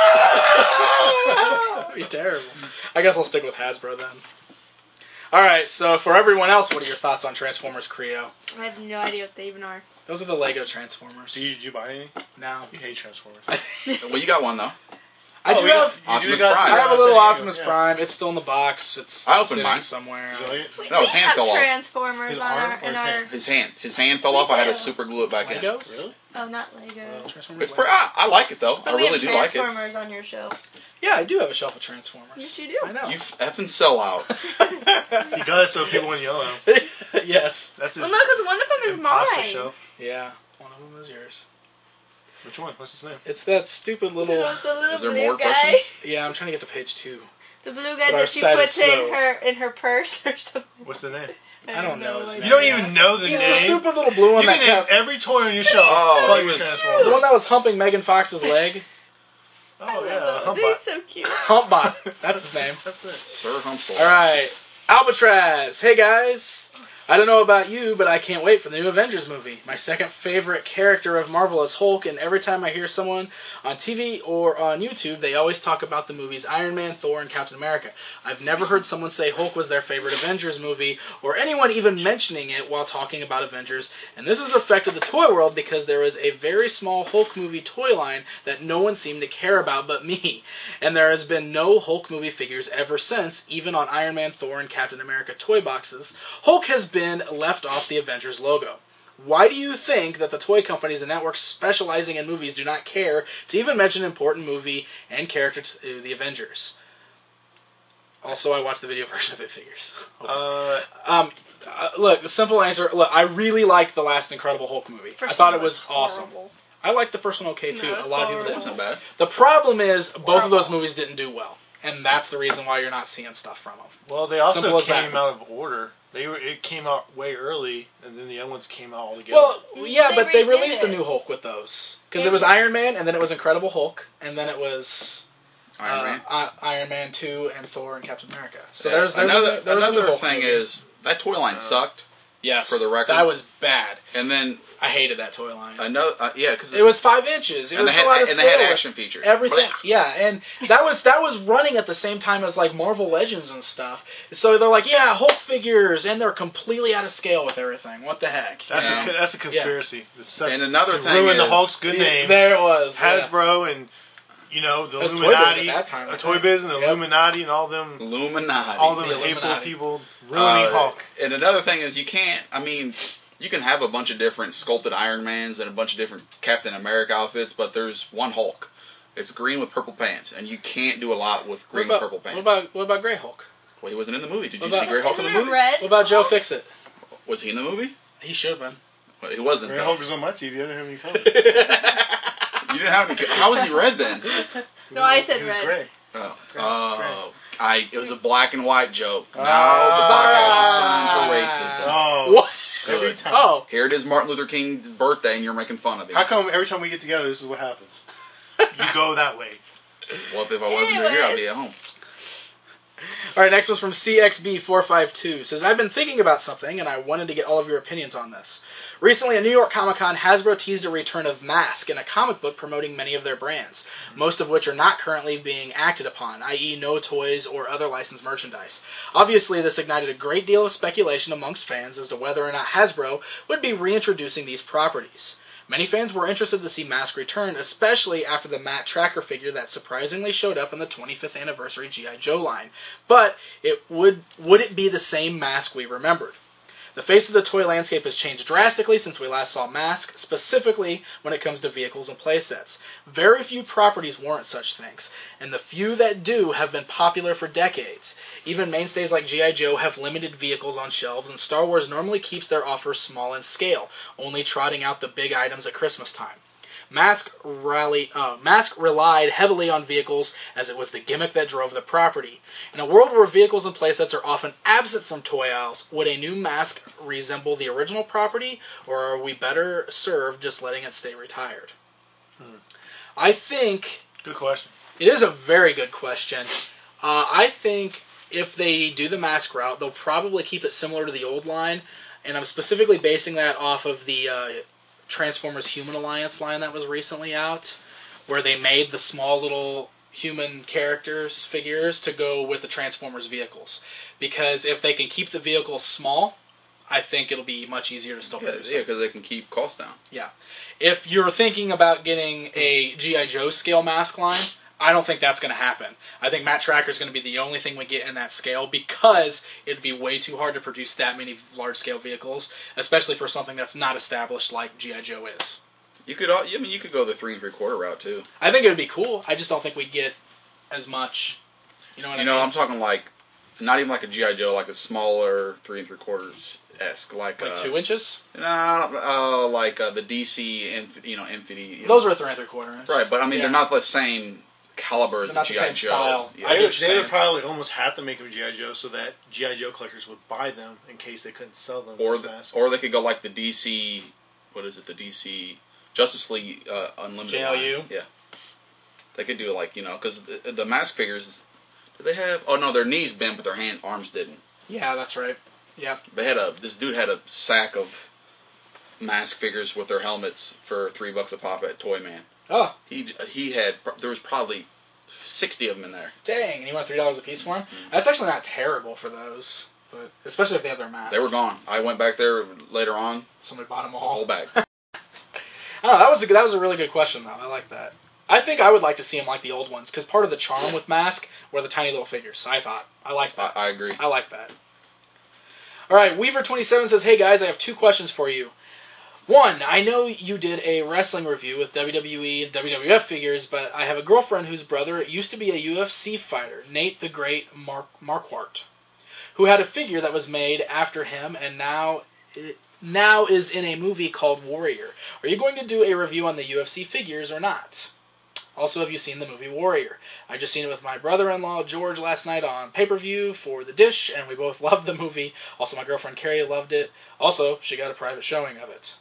B: That'd be terrible. I guess I'll stick with Hasbro then. All right. So for everyone else, what are your thoughts on Transformers Creo?
C: I have no idea what they even are.
B: Those are the Lego Transformers.
D: Did you, did you buy any?
B: No.
D: You hate Transformers.
F: Well, you got one though.
B: I
D: Oh,
B: do
D: yeah,
B: have.
D: you do
F: Optimus
D: got-
F: Prime.
B: I have a
D: yeah,
B: little
D: so you-
B: Optimus
D: yeah.
B: Prime. It's still in the box. It's
F: I opened
B: sitting
F: mine.
B: somewhere.
D: Did you like it?
C: Wait,
F: No,
C: we
F: his hand
C: have
F: fell off.
C: Transformers
D: His
C: on
D: arm
C: our
D: or
C: in
D: his
C: our.
D: hand?
F: His hand. His hand fell off. I had to
C: do.
F: super glue it back in.
B: Legos?
D: Really?
C: Oh, not Lego.
B: Transformers
F: It's
B: Lego.
F: pretty. I, I like it though. I
C: But we
F: really
C: have
F: do like it.
C: Transformers on your shelf.
B: Yeah, I do have a shelf of Transformers.
C: Yes, you do.
B: I know.
F: You effing sell out.
D: You got it so people wouldn't yell at him.
B: Yes.
D: That's his
C: Well, no, because one of them is
D: imposter
C: mine.
D: show.
B: Yeah. One of them is yours.
D: Which one? What's his name?
B: It's that stupid
C: You
B: little.
C: know, the little
F: Is there
C: blue
F: more
C: guy.
F: questions?
B: Yeah, I'm trying to get to page two.
C: The blue
B: But
C: guy
B: our
C: that she
B: site is
C: puts in
B: slow.
C: her in her purse or something.
D: What's the name?
B: I don't know
C: have
B: his
C: no
B: name.
D: You don't
C: idea.
D: even know the
B: He's
D: name.
B: the stupid little blue one
D: You
B: that
D: can name
B: kept.
D: every toy on your shelf.
F: Oh,
D: but
F: he
D: your
F: was-
D: Transformers.
B: The one that was humping Megan Fox's leg.
D: Oh yeah,
C: Oh,
D: Humpbot.
C: he's so cute.
B: Humpbot. That's his name.
D: That's it.
F: Sir Humpsel.
B: All right. Albatraz. Hey, guys. I don't know about you, but I can't wait for the new Avengers movie. My second favorite character of Marvel is Hulk, and every time I hear someone on T V or on YouTube, they always talk about the movies Iron Man, Thor, and Captain America. I've never heard someone say Hulk was their favorite Avengers movie, or anyone even mentioning it while talking about Avengers, and this has affected the toy world because there is a very small Hulk movie toy line that no one seemed to care about but me, and there has been no Hulk movie figures ever since, even on Iron Man, Thor, and Captain America toy boxes. Hulk has been left off the Avengers logo. Why do you think that the toy companies and networks specializing in movies do not care to even mention important movie and character to the Avengers? Also, I watched the video version of it figures.
D: Uh,
B: Um, uh, look, the simple answer, look, I really liked the last Incredible Hulk movie.
C: First
B: I thought
C: one
B: it was awesome.
C: horrible.
B: I liked the first one okay too.
C: No,
B: A lot of people
C: horrible.
F: That's
B: didn't.
F: not bad.
B: The problem is both of
C: Horrible.
B: those movies didn't do well. And that's the reason why you're not seeing stuff from them.
D: well, they also
B: Simple as
D: came
B: that.
D: out of order. They were, it came out way early, and then the other ones came out all together.
B: Well, yeah,
C: They
B: but they
C: redid
B: released a
C: it.
B: new Hulk with those. Because
C: They
B: it was
C: did.
B: Iron Man, and then it was Incredible Hulk, and then it was
F: Iron
B: uh,
F: Man.
B: I- Iron Man two, and Thor, and Captain America. So
F: Yeah.
B: there's, there's
F: another
B: a, there's a new
F: another
B: Hulk
F: thing
B: movie.
F: is that toy line sucked.
B: yes,
F: for the record.
B: that was bad.
F: And then
B: I hated that toy line.
F: another, uh, yeah, because
B: It was five inches. It
F: and
B: was
F: they
B: a
F: had,
B: lot of
F: and they had
B: scale.
F: action features.
B: Everything,
F: Blah.
B: yeah, and that was that was running at the same time as like Marvel Legends and stuff. So they're like, yeah, Hulk figures, and they're completely out of scale with everything. What the heck?
D: that's
F: Yeah.
D: a that's a conspiracy. It's such-
F: And another
D: to
F: thing
D: ruin the
F: is-
D: Hulk's good
B: Yeah,
D: name.
B: There it was. yeah.
D: Hasbro and you know the
B: It was Toy Biz
D: Illuminati,
B: at that time, I
D: uh, Toy
B: think.
D: Biz and the
B: Yep.
D: Illuminati and all them,
F: Illuminati.
D: all them
B: The
D: hateful
B: Illuminati.
D: people ruining
F: Uh,
D: Hulk.
F: And another thing is you can't. I mean, you can have a bunch of different sculpted Iron Mans and a bunch of different Captain America outfits, but there's one Hulk. It's green with purple pants, and you can't do a lot with
B: What
F: green
B: about,
F: with purple pants.
B: what about what about Grey Hulk?
F: Well, he wasn't in the movie. Did
B: What
F: you
B: about-
F: see Grey Hulk in
C: Isn't
F: the
C: there
F: movie?
C: red?
B: What about Joe Fixit?
F: Was he in the movie?
B: He should have been.
F: Well, he wasn't.
D: Grey
F: though.
D: Hulk was on my T V. I didn't have any color.
F: You didn't have any. How was he red then?
C: No, I said
D: He was
C: red.
D: gray.
F: Oh,
D: Gray,
F: oh, I. It was a black and white joke. Now
D: Ah.
F: the podcast has turned to racism.
D: Oh.
B: What?
D: Every
F: Good.
D: time.
B: Oh,
F: Here it is, Martin Luther King's birthday, and you're making fun of him.
D: How come every time we get together, this is what happens? You go that way.
F: Well, if I wasn't here, I'd be at home.
B: all right. Next one's from C X B four five two. Says, I've been thinking about something, and I wanted to get all of your opinions on this. Recently, at New York Comic Con, Hasbro teased a return of Mask in a comic book promoting many of their brands, most of which are not currently being acted upon, that is no toys or other licensed merchandise. Obviously, this ignited a great deal of speculation amongst fans as to whether or not Hasbro would be reintroducing these properties. Many fans were interested to see Mask return, especially after the Matt Tracker figure that surprisingly showed up in the twenty-fifth anniversary G I. Joe line. But it would would it be the same Mask we remembered? The face of the toy landscape has changed drastically since we last saw Mask, specifically when it comes to vehicles and playsets. Very few properties warrant such things, and the few that do have been popular for decades. Even mainstays like G I. Joe have limited vehicles on shelves, and Star Wars normally keeps their offers small in scale, only trotting out the big items at Christmas time. Mask, rally, uh, Mask relied heavily on vehicles as it was the gimmick that drove the property. In a world where vehicles and playsets are often absent from toy aisles, would a new Mask resemble the original property, or are we better served just letting it stay retired? Hmm. I think
D: Good question.
B: it is a very good question. Uh, I think if they do the Mask route, they'll probably keep it similar to the old line, and I'm specifically basing that off of the uh, Transformers Human Alliance line that was recently out, where they made the small little human characters figures to go with the Transformers vehicles. Because if they can keep the vehicles small, I think it'll be much easier to still
F: Yeah,
B: produce
F: yeah,
B: them.
F: because they can keep costs down.
B: Yeah. If you're thinking about getting a G I. Joe scale Mask line, I don't think that's going to happen. I think Matt Tracker is going to be the only thing we get in that scale, because it'd be way too hard to produce that many large-scale vehicles, especially for something that's not established like G I. Joe is.
F: You could, al- I mean, you could go the three and three quarter route too.
B: I think it would be cool. I just don't think we'd get as much. You know what
F: You
B: I
F: know,
B: mean?
F: I'm talking like, not even like a G I. Joe, like a smaller three and three quarters esque, like
B: Like
F: uh,
B: two inches?
F: Nah, uh, like uh, the D C, inf- you know, Infinity. You
B: Those
F: know.
B: are three and three quarter inch.
F: Right, but I mean,
B: Yeah.
F: they're not the same caliber as
B: They're not
F: the
B: the
F: G I.
B: same
F: Joe.
B: style.
F: Yeah.
B: I
D: They,
B: get
D: would,
B: what you're
D: they would
B: saying.
D: probably almost have to make them G I. Joe so that G I. Joe collectors would buy them in case they couldn't sell them.
F: Or
D: as
F: the,
D: masks.
F: or they could go like the D C, what is it? The D C Justice League uh, Unlimited.
B: J L U?
F: line. Yeah, they could do it like, you know, because the, the Mask figures, did they have? Oh no, their knees bent, but their hand arms didn't.
B: Yeah, that's right. Yeah.
F: They had a this dude had a sack of Mask figures with their helmets for three bucks a pop at Toy Man.
B: Oh,
F: He he had there was probably sixty of them in there.
B: dang. And you want three dollars a piece for them? That's actually not terrible for those. But especially if they have their masks.
F: They were gone. I went back there later on,
B: Somebody bought them
F: a
B: all.
F: whole bag.
B: Oh, that was a, that was a really good question, though. I like that. I think I would like to see them like the old ones, because part of the charm with Mask were the tiny little figures. I thought. I like
F: I,
B: that.
F: I agree.
B: I like that. All right, Weaver twenty-seven says, "Hey guys, I have two questions for you. One, I know you did a wrestling review with W W E and W W F figures, but I have a girlfriend whose brother used to be a U F C fighter, Nate the Great Mar- Marquardt, who had a figure that was made after him and now now is in a movie called Warrior. Are you going to do a review on the U F C figures or not? Also, have you seen the movie Warrior? I just seen it with my brother-in-law George last night on pay-per-view for The Dish, and we both loved the movie. Also, my girlfriend Carrie loved it. Also, she got a private showing of it."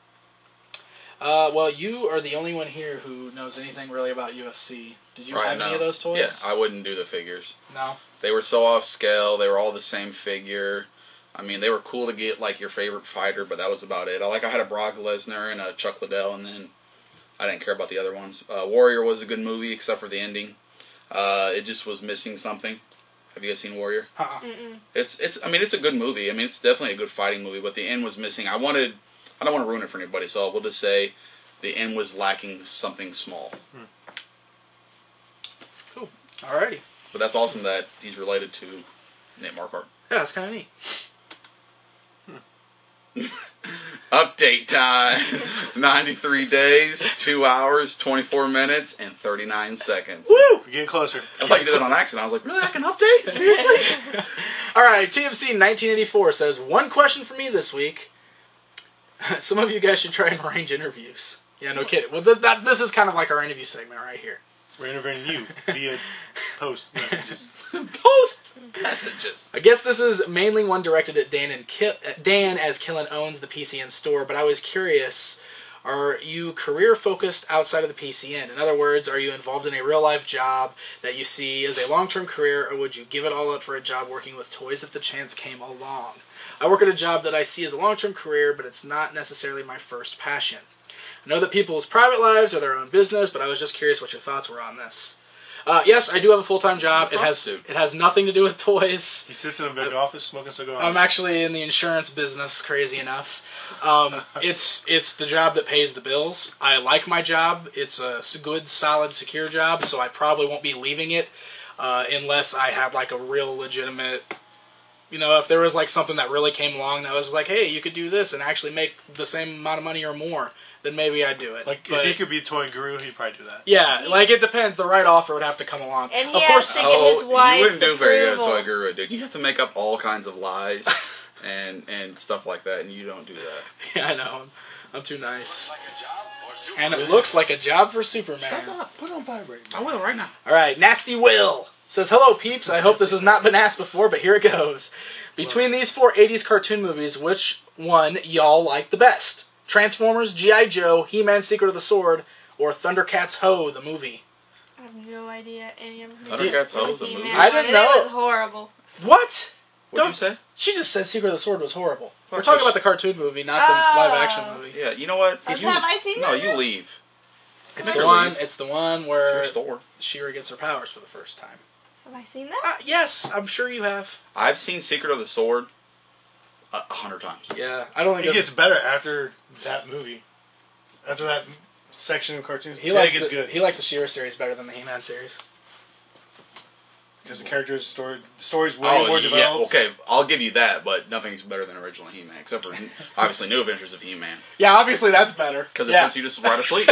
B: Uh, well, you are the only one here who knows anything really about U F C. Did you
F: Right,
B: have
F: no.
B: any of those toys?
F: Yeah, I wouldn't do the figures.
B: No?
F: They were so off scale. They were all the same figure. I mean, they were cool to get like your favorite fighter, but that was about it. I like I had a Brock Lesnar and a Chuck Liddell, and then I didn't care about the other ones. Uh, Warrior was a good movie, except for the ending. Uh, it just was missing something. Have you guys seen Warrior?
B: Uh-uh.
C: Mm-mm.
F: It's it's. I mean, it's a good movie. I mean, it's definitely a good fighting movie, but the end was missing. I wanted. I don't want to ruin it for anybody, so we'll just say the end was lacking something small.
B: Cool. Alrighty.
F: But that's awesome that he's related to Nate Marquardt.
B: Yeah, that's kind of neat.
F: Update time. ninety-three days, two hours, twenty-four minutes, and thirty-nine seconds.
D: Woo! We're getting closer.
F: I thought you did it on accident. I was like, really? I can update? Seriously?
B: All right, T M C nineteen eighty-four says, one question for me this week. Some of you guys should try and arrange interviews. Yeah, no kidding. Well, this, that's, this is kind of like our interview segment right here.
D: We're interviewing you via post messages.
F: Post messages.
B: I guess this is mainly one directed at Dan and Ki- Dan, as Killen owns the P C N store, but I was curious, are you career-focused outside of the P C N? In other words, are you involved in a real-life job that you see as a long-term career, or would you give it all up for a job working with toys if the chance came along? I work at a job that I see as a long-term career, but it's not necessarily my first passion. I know that people's private lives are their own business, but I was just curious what your thoughts were on this. Uh, yes, I do have a full-time job. It has it has nothing to do with toys.
D: He sits in a big office smoking cigars.
B: I'm actually in the insurance business, crazy enough. Um, it's it's the job that pays the bills. I like my job. It's a good, solid, secure job, so I probably won't be leaving it uh, unless I had like a real legitimate... You know, if there was like something that really came along that was like, hey, you could do this and actually make the same amount of money or more, then maybe I'd do it.
D: Like,
B: but,
D: if he could be a toy guru, he'd probably do that.
B: Yeah, like it depends. The right offer would have to come along.
C: And he
B: of
C: has
B: course,
C: to get his
F: Oh,
C: wife's
F: you wouldn't do very good at
C: approval.
F: Toy Guru, dude. You have to make up all kinds of lies and and stuff like that, and you don't do that.
B: yeah, I know. I'm, I'm too nice. And it looks like a job for Superman.
D: Shut up. Put it on vibrate.
F: I will right now.
B: All right, Nasty Will says, hello, peeps. I hope this has not been asked before, but here it goes. Between these four eighties cartoon movies, which one y'all like the best? Transformers, G I. Joe, He-Man, Secret of the Sword, or Thundercats Ho, the movie?
C: I have no idea any of them.
F: Thundercats Ho is a movie?
B: I didn't know.
C: It was horrible.
B: What?
F: What'd
B: Don't-
F: you say?
B: She just said Secret of the Sword was horrible. We're
F: Well,
B: talking
F: she-
B: about the cartoon movie, not the
C: Oh.
B: live-action movie.
F: Yeah, you know what?
C: Oh,
F: You-
C: have I seen
F: No,
C: that
F: you
C: then?
F: leave.
B: It's
F: Make
B: the
F: her
B: one.
F: leave.
B: It's the one
F: It's
B: where
F: your store.
B: She-Ra gets her powers for the first time.
C: Have I seen that?
B: Uh, yes, I'm sure you have.
F: I've seen Secret of the Sword a a hundred times.
B: Yeah, I don't think
D: It
B: there's-
D: gets better after that movie. After that section of cartoons.
B: he
D: then
B: likes
D: it gets
B: the,
D: good.
B: He likes the She-Ra series better than the He-Man series.
D: Because the characters, story, the story's way
F: Oh,
D: more
F: yeah,
D: developed.
F: okay, I'll give you that, but nothing's better than original He-Man, except for obviously New Adventures of He-Man,
B: Yeah, obviously that's better.
F: because it
B: yeah.
F: puts you to right to sleep.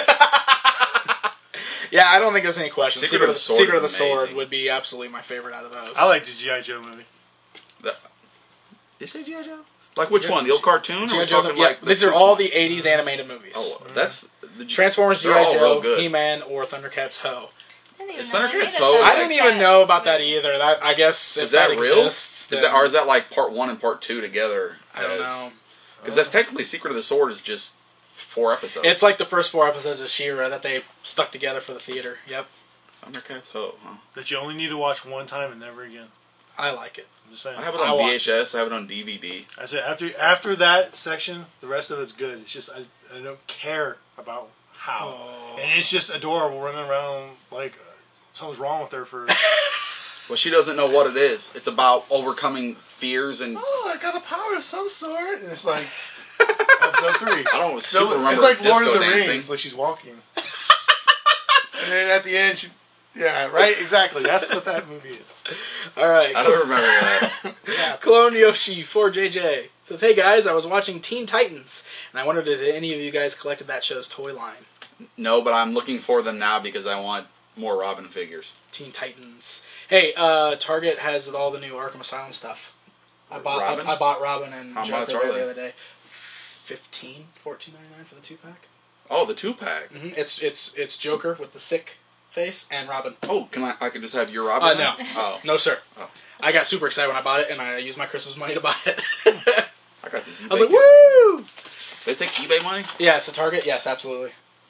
B: Yeah, I don't think there's any question.
F: Secret
B: Secret,
F: of
B: of
F: the
B: the,
F: Sword
B: Secret of
F: is
B: the Sword
F: amazing.
B: would be absolutely my favorite out of those.
D: I like the G I. Joe movie.
F: The, you say G I. Joe? Like which
B: Yeah,
F: one? The old cartoon?
B: G
F: or
B: I.
F: we
B: Joe.
F: talking
B: Yeah,
F: like the
B: these are
F: two-
B: all the eighties animated movies.
F: Oh, that's the
B: Transformers, G
F: they're
B: I.
F: all real
B: Joe,
F: good.
B: He-Man, or Thundercats Ho.
C: I didn't even
F: Is
C: know they
F: Thundercats
C: made a
F: Ho-
B: I didn't even
C: Thundercats
B: know about that
C: movie.
B: either. That I guess if
F: Is that,
B: that
F: real?
B: exists,
F: Is
B: then
F: that, or is that like part one and part two together?
B: I don't know.
F: Because that's technically Secret of the Sword is just four episodes.
B: It's like the first four episodes of She-Ra that they stuck together for the theater. Yep,
F: Thundercats Ho, huh?
D: That you only need to watch one time and never again.
B: I like it.
D: I'm just saying.
F: I have it
B: I
F: on
B: watch-
F: V H S. I have it on D V D.
D: I said after after that section, the rest of it's good. It's just I, I don't care about how,
B: Oh.
D: and it's just adorable running around like uh, something's wrong with her for.
F: Well, she doesn't know what it is. It's about overcoming fears and.
D: Oh, I got a power of some sort, and it's like episode three.
F: I don't
D: So,
F: super remember
D: it's like Lord of
F: disco
D: the
F: dancing.
D: Rings, like she's walking, and then at the end she, yeah, right, exactly. That's what that movie is.
B: All right.
F: I don't remember that.
B: Yeah. Clone Yoshi four J J says, "Hey guys, I was watching Teen Titans, and I wondered if any of you guys collected that show's toy line.
F: No, but I'm looking for them now because I want more Robin figures.
B: Teen Titans. Hey, uh, Target has all the new Arkham Asylum stuff. I bought
F: Robin?
B: I, I bought Robin and
F: How much
B: Joker
F: are
B: there
F: they?
B: the other day. Fifteen, fourteen ninety nine for the two pack.
F: Oh, the two pack.
B: Mm-hmm. It's it's it's Joker with the sick face and Robin.
F: Oh, can I? I could just have your Robin.
B: Uh,
F: then?
B: no.
F: Oh,
B: No sir.
F: Oh.
B: I got super excited when I bought it, and I used my Christmas money to buy it.
F: I got these.
B: I was like,
F: eBay
B: woo!
F: kits. They take eBay money.
B: Yes, a Target. Yes, absolutely.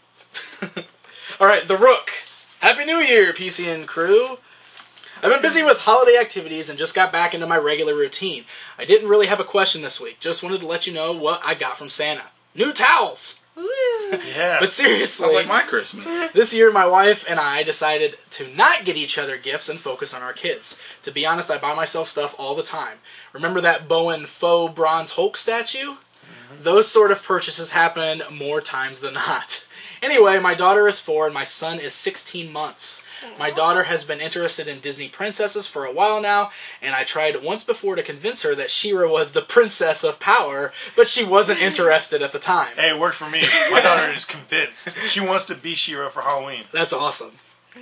B: All right, The Rook. Happy New Year, P C N crew. I've been busy with holiday activities and just got back into my regular routine. I didn't really have a question this week. Just wanted to let you know what I got from Santa. New towels!
C: Woo.
D: Yeah,
B: But seriously,
F: Sounds like my Christmas.
B: this year my wife and I decided to not get each other gifts and focus on our kids. To be honest, I buy myself stuff all the time. Remember that Bowen faux bronze Hulk statue? Those sort of purchases happen more times than not. Anyway, my daughter is four and my son is sixteen months. My daughter has been interested in Disney princesses for a while now, and I tried once before to convince her that She-Ra was the princess of power, but she wasn't interested at the time.
D: Hey, it worked for me. My daughter is convinced. She wants to be She-Ra for Halloween.
B: That's awesome.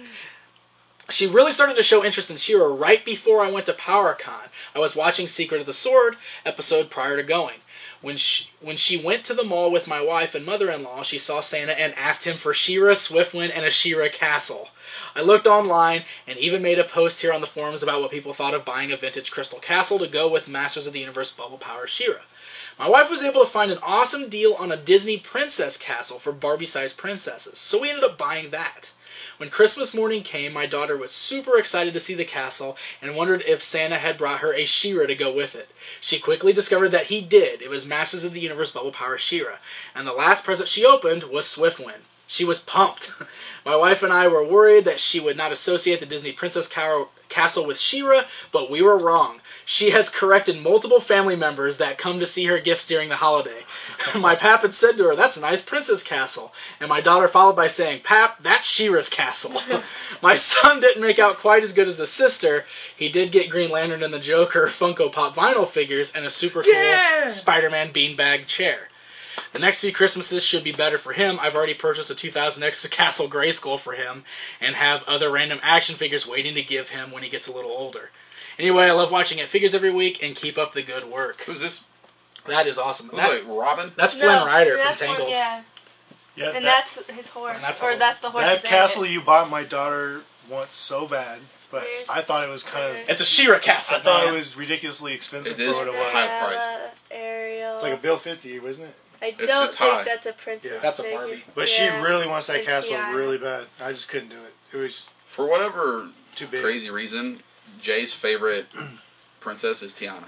B: She really started to show interest in She-Ra right before I went to PowerCon. I was watching Secret of the Sword episode prior to going. When she, when she went to the mall with my wife and mother-in-law, she saw Santa and asked him for She-Ra, Swiftwind, and a She-Ra castle. I looked online and even made a post here on the forums about what people thought of buying a vintage crystal castle to go with Masters of the Universe Bubble Power She-Ra. My wife was able to find an awesome deal on a Disney princess castle for Barbie-sized princesses, so we ended up buying that. When Christmas morning came, my daughter was super excited to see the castle and wondered if Santa had brought her a She-Ra to go with it. She quickly discovered that he did. It was Masters of the Universe Bubble Power She-Ra. And the last present she opened was Swiftwind. She was pumped. My wife and I were worried that she would not associate the Disney Princess Ca- Castle with She-Ra, but we were wrong. She has corrected multiple family members that come to see her gifts during the holiday. My pap had said to her, "That's a nice princess castle." And my daughter followed by saying, "Pap, that's She-Ra's castle." My son didn't make out quite as good as his sister. He did get Green Lantern and the Joker Funko Pop vinyl figures and a super cool
D: Yeah!
B: Spider-Man beanbag chair. The next few Christmases should be better for him. I've already purchased a two thousand X Castle Grayskull for him and have other random action figures waiting to give him when he gets a little older. Anyway, I love watching It Figures every week and keep up the good work.
F: Who's this?
B: That is awesome.
F: Who's
B: That's,
F: like Robin?
B: that's Flynn
C: No,
B: Rider from
C: that's one-
B: Tangled.
C: yeah,
D: Yeah,
C: and
D: that,
C: that's his horse,
B: And that's
C: or
B: the-
C: that's the horse.
D: that
C: that's
D: castle
C: in it.
D: you bought my daughter wants so bad, but
C: Where's-
D: I thought it was kind of.
C: where-
B: It's a She-Ra castle.
D: I thought
B: man.
D: it was ridiculously expensive
F: It is
D: for what it was.
F: high priced.
C: Gabriella, Ariel.
D: It's like a Bill fifty, wasn't it?
C: I
F: It's-
C: don't
F: it's
C: think
F: high.
C: that's a princess.
D: Yeah.
B: That's a
C: figure.
B: Barbie.
D: But
C: Yeah.
D: she really wants that
C: And
D: castle
C: Tiana.
D: really bad. I just couldn't do it. It was
F: For whatever
D: too big.
F: crazy reason, Jay's favorite princess is Tiana.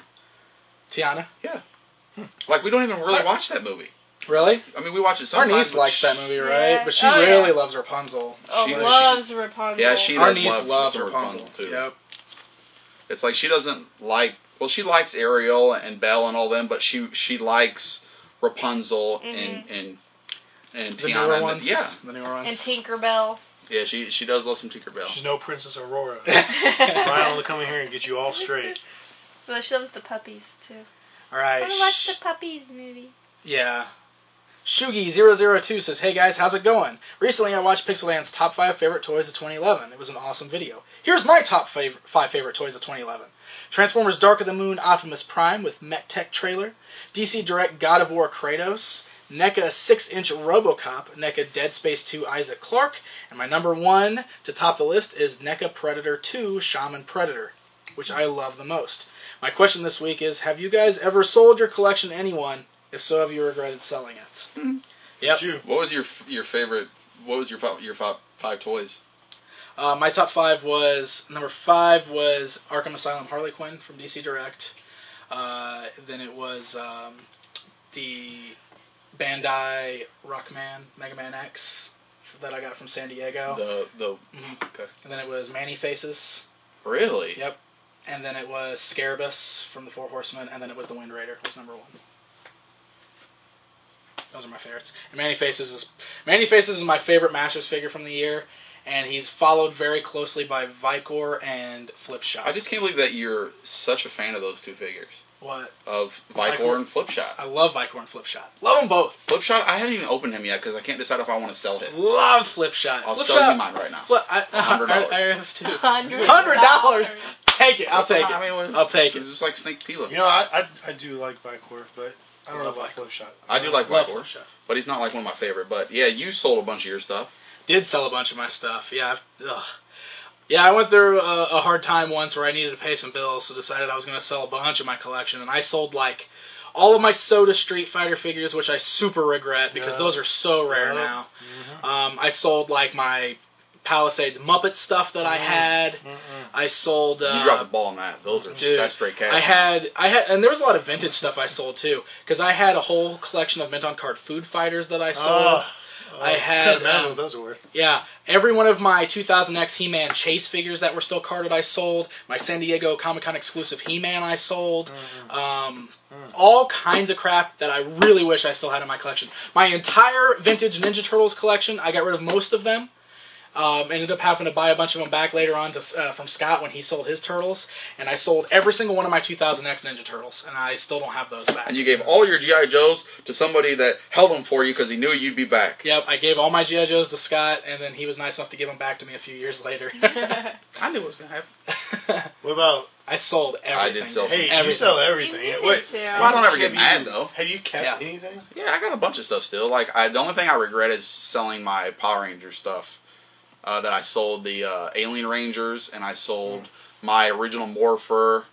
B: Tiana.
F: Yeah. Like, we don't even really watch that movie.
B: Really?
F: I mean, we watch it
B: Our
F: sometimes.
B: niece
F: but
B: likes
F: sh-
B: that movie, right?
C: Yeah.
B: But she
C: Oh, yeah.
B: really loves Rapunzel.
C: Oh,
F: She-
C: loves Rapunzel.
F: Yeah, she
B: Our
F: does
B: niece
F: love
B: loves
F: some
B: Rapunzel,
F: Rapunzel, too.
B: Yep.
F: It's like she doesn't like... Well, she likes Ariel and Belle and all them, but she she likes Rapunzel and, and, and
B: The
F: Tiana.
B: newer
F: and the-
B: ones.
F: yeah.
B: The newer ones.
C: And Tinkerbell.
F: Yeah, she she does love some Tinkerbell.
D: She's no Princess Aurora. Ryan will come in here and get you all straight.
C: Well, she loves the puppies too.
B: All right.
C: I want to watch
B: sh-
C: the puppies movie.
B: Yeah. Shugi zero zero two says, "Hey guys, how's it going? Recently I watched Pixelland's top five favorite toys of twenty eleven. It was an awesome video. Here's my top fav- five favorite toys of twenty eleven. Transformers Dark of the Moon Optimus Prime with Mech Tech trailer, D C Direct God of War Kratos, NECA six inch Robocop, NECA Dead Space two Isaac Clarke, and my number one to top the list is NECA Predator two Shaman Predator, which I love the most. My question this week is, have you guys ever sold your collection to anyone? If so, have you regretted selling it?"
F: Mm-hmm.
B: Yep.
D: You.
F: What was your your favorite... What was your fi- your five, five toys?
B: Uh, my top five was, number five was Arkham Asylum Harley Quinn from D C Direct. Uh, then it was um, the Bandai Rockman Mega Man X that I got from San Diego.
F: The... the
B: Mhm.
F: Okay.
B: And then it was Manny Faces.
F: Really?
B: Yep. And then it was Scarabus from the Four Horsemen. And then it was the Wind Raider was number one. Those are my favorites. And Manny Faces is Manny Faces is my favorite Masters figure from the year, and he's followed very closely by Vicor and Flipshot.
F: I just can't believe that you're such a fan of those two figures.
B: what
F: Of Vicor
B: Vicor?
F: and Flipshot.
B: I love Vicor and Flipshot. Love them both.
F: Flipshot, I haven't even opened him yet because I can't decide if I want to sell him.
B: Love Flipshot.
F: I'll
B: Flipshot,
F: sell you mine right now.
B: Flip, I,
F: one hundred dollars.
B: I, I have two.
C: Hundred
B: Hundred dollars. Take it. I'll take it.
F: I mean,
B: I'll take
F: it's
B: it.
F: just like Snake Tila.
D: You know, I, I I do like Vicor, but I don't know
B: Love
D: about
B: Vicor.
D: Flipshot.
F: I do like
B: Love
F: Vicor,
B: Flipshot.
F: but he's not like one of my favorite. But yeah, you sold a bunch of your stuff.
B: Did sell a bunch of my stuff. Yeah. I've, ugh. Yeah, I went through a, a hard time once where I needed to pay some bills, so decided I was going to sell a bunch of my collection, and I sold like all of my Soda Street Fighter figures, which I super regret because
D: Yeah.
B: those are so rare
D: Yeah.
B: now. Um, I sold like my Palisades Muppet stuff that I had. I sold. Uh,
F: You dropped the ball on that. Those are
B: Dude,
F: that's straight cash.
B: I had, I had, and there was a lot of vintage stuff I sold too, because I had a whole collection of mint on card Food Fighters that I sold.
D: Oh,
B: I
D: Oh,
B: had
D: imagine
B: um,
D: what those are worth.
B: yeah, every one of my two thousand X He-Man Chase figures that were still carded I sold. My San Diego Comic-Con exclusive He-Man I sold.
D: Mm-hmm.
B: Um, all kinds of crap that I really wish I still had in my collection. My entire vintage Ninja Turtles collection, I got rid of most of them. Um, ended up having to buy a bunch of them back later on to, uh, from Scott when he sold his Turtles. And I sold every single one of my two thousand X Ninja Turtles. And I still don't have those back.
F: And you gave all your G I. Joes to somebody that held them for you because he knew you'd be back.
B: Yep, I gave all my G I. Joes to Scott, and then he was nice enough to give them back to me a few years later.
F: I knew what was going to happen.
D: What about?
B: I sold everything.
F: I did sell some.
D: Hey, you
B: Everything.
D: sell everything.
C: You did
D: Wait,
C: too.
F: Well, I don't ever get
D: have
F: mad,
D: you-
F: though.
D: Have you kept
B: Yeah.
D: anything?
F: Yeah, I got a bunch of stuff still. Like, I, the only thing I regret is selling my Power Ranger stuff. Uh, that I sold the uh, Alien Rangers, and I sold my original Morpher.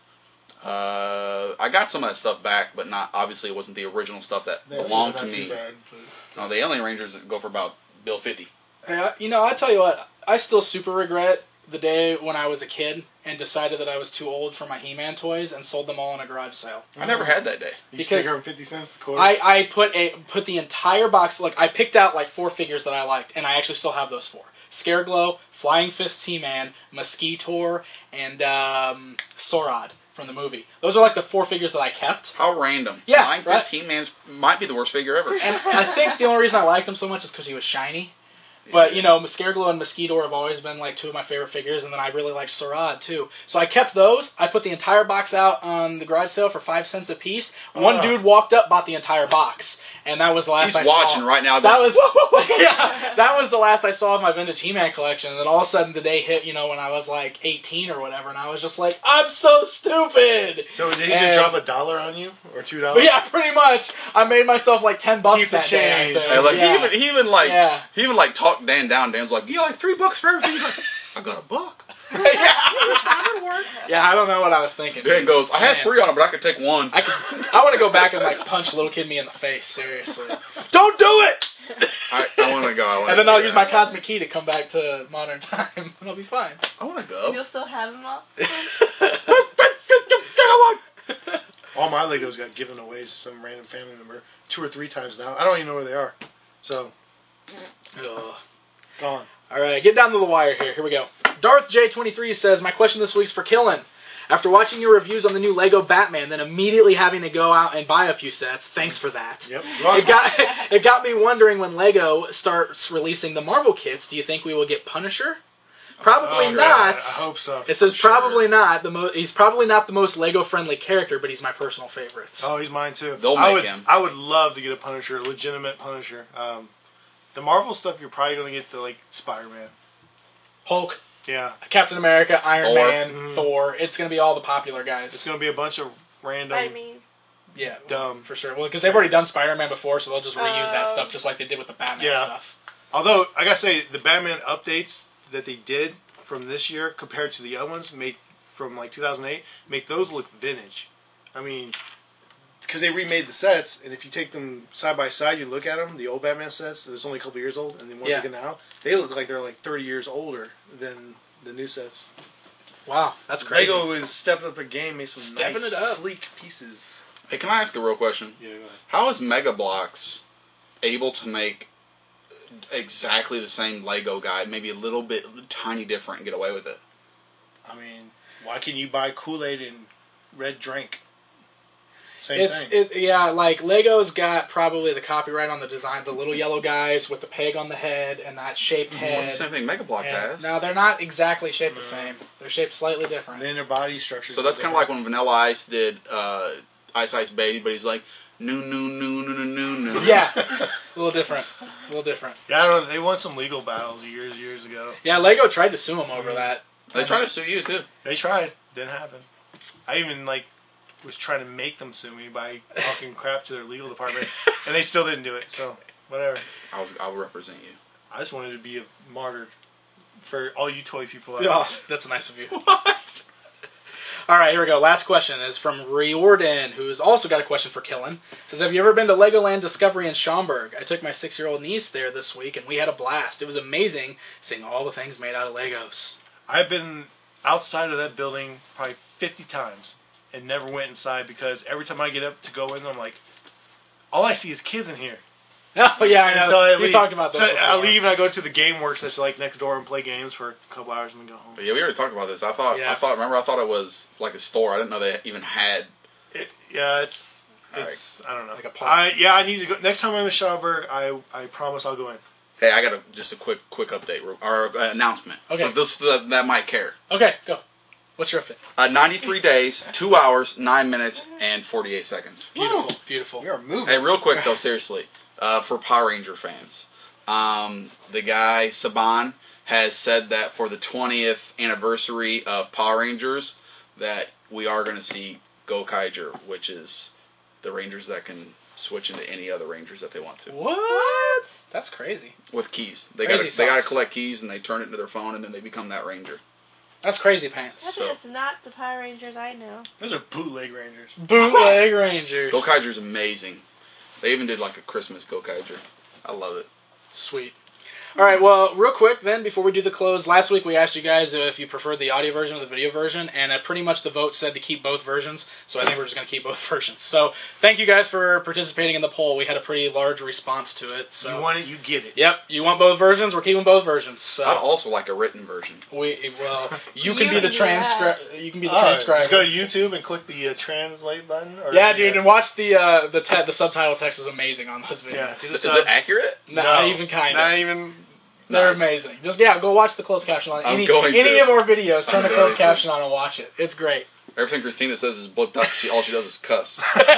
F: Uh, I got some of that stuff back, but not obviously it wasn't the original stuff that
D: They're
F: belonged to
D: not too
F: me.
D: bad, but-
F: No, the Alien Rangers go for about bill fifty.
B: Yeah, you know, I tell you what, I still super regret the day when I was a kid and decided that I was too old for my He-Man toys and sold them all in a garage sale.
F: I never had that day.
D: You
B: Because-
D: stick her fifty cents a quarter.
B: I, I put a put the entire box. Like I picked out like four figures that I liked, and I actually still have those four: Scareglow, Flying Fist He-Man, Mosquitor, and um, Sorod from the movie. Those are like the four figures that I kept.
F: How random.
B: Yeah,
F: Flying
B: right?
F: Fist He-Man's might be the worst figure ever.
B: And I think the only reason I liked him so much is because he was shiny. But, you know, Scareglow and Mosquitor have always been, like, two of my favorite figures, and then I really like Sarad, too. So I kept those. I put the entire box out on the garage sale for five cents a piece. One
D: Oh.
B: dude walked up, bought the entire box, and that was the last
F: He's
B: I saw.
F: watching right now.
B: That was, yeah, that was the last I saw of my vintage He-Man collection, and then all of a sudden the day hit, you know, when I was, like, eighteen or whatever, and I was just like, I'm so stupid!
D: So did he
B: And-
D: just drop a dollar on you or two
B: But
D: dollars?
B: yeah, pretty much. I made myself, like, ten bucks
D: Keep the
B: that day. I
D: change.
B: think.
F: Hey, like
B: Yeah.
F: he even he even like
B: Yeah.
F: he even like talked Dan down. Dan's like, yeah, like three bucks for everything. He's like, I got a buck.
B: yeah.
F: That's fine, it'll work.
B: Yeah, I don't know what I was thinking.
F: Dan goes, I had
B: Man.
F: three on it, but I could take one.
B: I could, I want to go back and like punch little kid me in the face. Seriously, don't do it.
F: I, I want to go. I wanna
B: And then
F: see
B: I'll
F: that.
B: use my cosmic key to come back to modern time, and I'll be fine.
F: I want to go.
C: You'll still have them all?
D: All my Legos got given away to some random family member two or three times now. I don't even know where they are. So,
B: Ugh.
D: gone.
B: All right, get down to the wire here. Here we go. Darth J twenty-three says, my question this week's for Killen. After watching your reviews on the new Lego Batman, then immediately having to go out and buy a few sets, thanks for that.
D: Yep.
B: It got it got me wondering when Lego starts releasing the Marvel kits, do you think we will get Punisher? Probably
D: Oh,
B: not.
D: I hope so.
B: It says
F: Sure.
B: probably not the most. He's probably not the most Lego friendly character, but he's my personal favorite.
D: Oh, he's mine too.
F: They'll
D: I
F: make
D: would,
F: him.
D: I would love to get a Punisher, a legitimate Punisher. Um, the Marvel stuff, you're probably going to get the like Spider-Man.
B: Hulk,
D: Yeah,
B: Captain America, Iron
F: Thor.
B: Man,
D: Mhm.
B: Thor. It's gonna be all the popular guys.
D: it's going to be a bunch of random.
C: I mean,
B: yeah,
D: dumb.
B: for sure. Well, because they've already done Spider Man before, so they'll just reuse that
C: Oh.
B: stuff, just like they did with the Batman
D: Yeah.
B: stuff.
D: Although I gotta say, the Batman updates that they did from this year compared to the other ones, make from like two thousand eight, make those look vintage. I mean, because they remade the sets, and if you take them side by side, you look at them, the old Batman sets, it was only a couple years old, and then once
B: Yeah.
D: they get now, they look like they're like thirty years older than the new sets.
B: Wow, that's crazy.
D: Lego is stepping up their game, made some
B: Stepping
D: nice,
B: it up.
D: sleek pieces.
F: Hey, can I ask a real question?
D: Yeah, go ahead.
F: How is Mega Bloks able to make exactly the same Lego guy, maybe a little bit tiny different, and get away with it?
D: I mean, why can you buy Kool-Aid and red drink? Same
B: It's
D: thing.
B: it, yeah, like Lego's got probably the copyright on the design, the little yellow guys with the peg on the head and that shaped
F: Well,
B: head.
F: it's the same thing Mega Block
B: And-
F: has.
B: no, they're not exactly shaped the
D: No.
B: same. They're shaped slightly different.
D: And then their body structure.
F: So that's kind of like when Vanilla Ice did uh, Ice Ice Baby, but he's like, no, no, no, no, no, no, no.
B: Yeah, a little different. A little different.
D: Yeah, I don't know. They won some legal battles years, years ago.
B: Yeah, Lego tried to sue him over that.
F: They try to sue you, too.
D: They tried. Didn't happen. I even, like, was trying to make them sue me by talking crap to their legal department, and they still didn't do it, so whatever.
F: I was, I'll represent you.
D: I just wanted to be a martyr for all you toy people out
B: Oh,
D: there.
B: that's nice of you. All right, here we go. Last question is from Riordan, who's also got a question for Killen. Says, have you ever been to Legoland Discovery in Schaumburg? I took my six-year-old niece there this week, and we had a blast. It was amazing seeing all the things made out of Legos.
D: I've been outside of that building probably fifty times and never went inside because every time I get up to go in, I'm like, all I see is kids in here.
B: Oh yeah, I know.
D: And so I
B: we
D: leave.
B: talked about this.
D: So
B: before.
D: I leave and I go to the GameWorks that's like next door and play games for a couple hours and then go home.
F: But yeah, we already talked about this. I thought,
B: Yeah.
F: I thought, remember, I thought it was like a store. I didn't know they even had.
D: It, yeah, it's
F: All
D: it's I don't know.
B: Like a park.
D: I yeah, I need to go next time I'm in Schaumburg. I I promise I'll go in.
F: Hey, I got a, just a quick, quick update or uh, announcement.
B: Okay.
F: For those that, that might care.
B: Okay, go. What's your update?
F: Uh, ninety-three days, two hours, nine minutes, and forty-eight seconds.
B: Beautiful, beautiful.
D: You're moving.
F: Hey, real quick though, seriously, uh, for Power Ranger fans, um, the guy Saban has said that for the twentieth anniversary of Power Rangers, that we are going to see Gokaiger, which is the Rangers that can switch into any other Rangers that they want to
B: What? That's crazy.
F: with keys. They
B: Crazy
F: got they got to
B: sauce.
F: collect keys and they turn it into their phone and then they become that Ranger.
B: That's crazy pants.
C: That
F: So-
C: is not the Power Rangers I know.
D: Those are bootleg Rangers.
B: Bootleg Rangers.
F: Gokaiger's amazing. They even did like a Christmas Gokaiger. I love it.
B: Sweet. All right, well, real quick then, before we do the close, last week we asked you guys if you preferred the audio version or the video version, and uh, pretty much the vote said to keep both versions, so I think we're just going to keep both versions. So thank you guys for participating in the poll. We had a pretty large response to it. So.
D: You want it, you get it.
B: Yep, you want both versions? We're keeping both versions. So
F: I'd also like a written version.
B: we well, you
C: You
B: can be the
C: can do that.
B: transcri- You can be the
D: Oh,
B: transcriber.
D: just go to YouTube and click the uh, translate button. Or,
B: Yeah, dude, and watch the uh, the te- the subtitle text is amazing on those videos.
D: Yeah.
F: Is, is it accurate?
B: Not even kind
D: Not
B: of.
D: even.
B: They're
F: Nice.
B: amazing. Just yeah, go watch the closed caption on
F: I'm
B: any
F: going
B: any
F: to.
B: of our videos. Turn
F: I'm
B: the
F: going
B: closed
F: to.
B: caption on and watch it. It's great.
F: Everything Christina says is blipped up. She, all she does is cuss.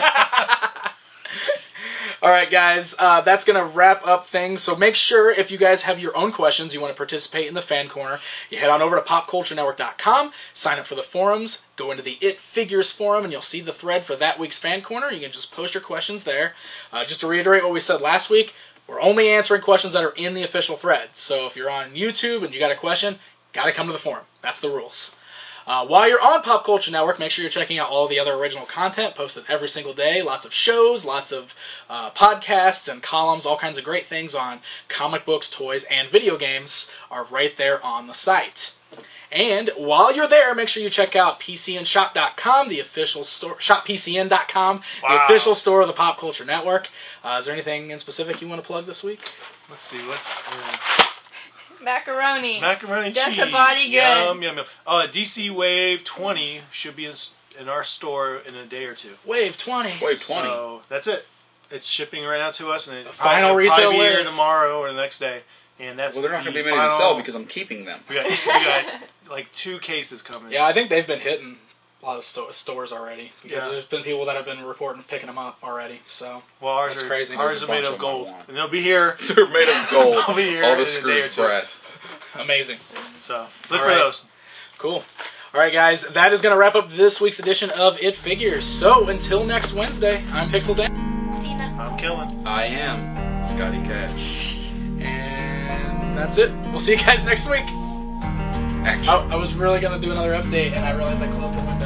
B: All right, guys, uh, that's going to wrap up things. So make sure if you guys have your own questions, you want to participate in the fan corner, you head on over to pop culture network dot com, sign up for the forums, go into the It Figures forum, and you'll see the thread for that week's fan corner. You can just post your questions there. Uh, just to reiterate what we said last week, we're only answering questions that are in the official thread. So if you're on YouTube and you got a question, got to come to the forum. That's the rules. Uh, while you're on Pop Culture Network, make sure you're checking out all the other original content posted every single day. Lots of shows, lots of uh, podcasts and columns, all kinds of great things on comic books, toys, and video games are right there on the site. And while you're there, make sure you check out P C N shop dot com, the official store, shop P C N dot com, the
D: Wow.
B: official store of the Pop Culture Network. Uh, is there anything in specific you want to plug this week?
D: Let's see. What's uh,
C: Macaroni.
D: macaroni and
C: That's
D: cheese?
C: a body good.
D: Yum yum yum. Uh, D C Wave twenty should be in, s- in our store in a day or two.
B: Wave twenty.
F: Wave twenty.
D: So that's it. It's shipping right out to us, and it
B: The final
D: it'll
B: retail
D: probably be here
B: wave.
D: tomorrow or the next day. And that's
F: Well, they're not
D: the
F: going to be many
D: final,
F: to sell because I'm keeping them.
D: we got, we got like two cases coming.
B: Yeah, I think they've been hitting a lot of sto- stores already because
D: Yeah.
B: there's been people that have been reporting picking them up already. So
D: Well, ours
B: That's
D: are
B: crazy.
D: ours
F: There's
D: are
F: a
D: made
F: bunch
D: of
F: of them I
D: gold,
F: want.
D: and they'll be here.
F: They're made of gold.
D: I'll be here
F: All
D: in
F: the
D: a day or
F: screws
D: two.
F: brass.
B: amazing.
D: So look
B: All
D: for
B: right.
D: those.
B: Cool. All right, guys, that is going to wrap up this week's edition of It Figures. So until next Wednesday, I'm Pixel Dan,
C: Tina.
D: I'm killing.
F: I am Scotty Cash.
B: and that's it. We'll see you guys next week.
F: Action.
B: I, I was really going to do another update, and I realized I closed the window.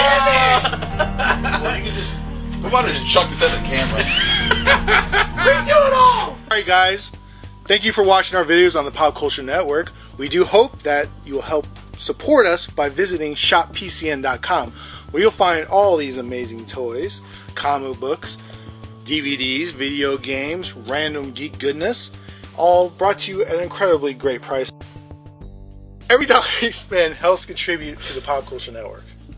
D: Well, you can just.
F: What about just chuck this at the camera?
B: Redo it all!
D: All right, guys. Thank you for watching our videos on the Pop Culture Network. We do hope that you will help support us by visiting shop P C N dot com, where you'll find all these amazing toys, comic books, D V Ds, video games, random geek goodness, all brought to you at an incredibly great price. Every dollar you spend helps contribute to the Pop Culture Network.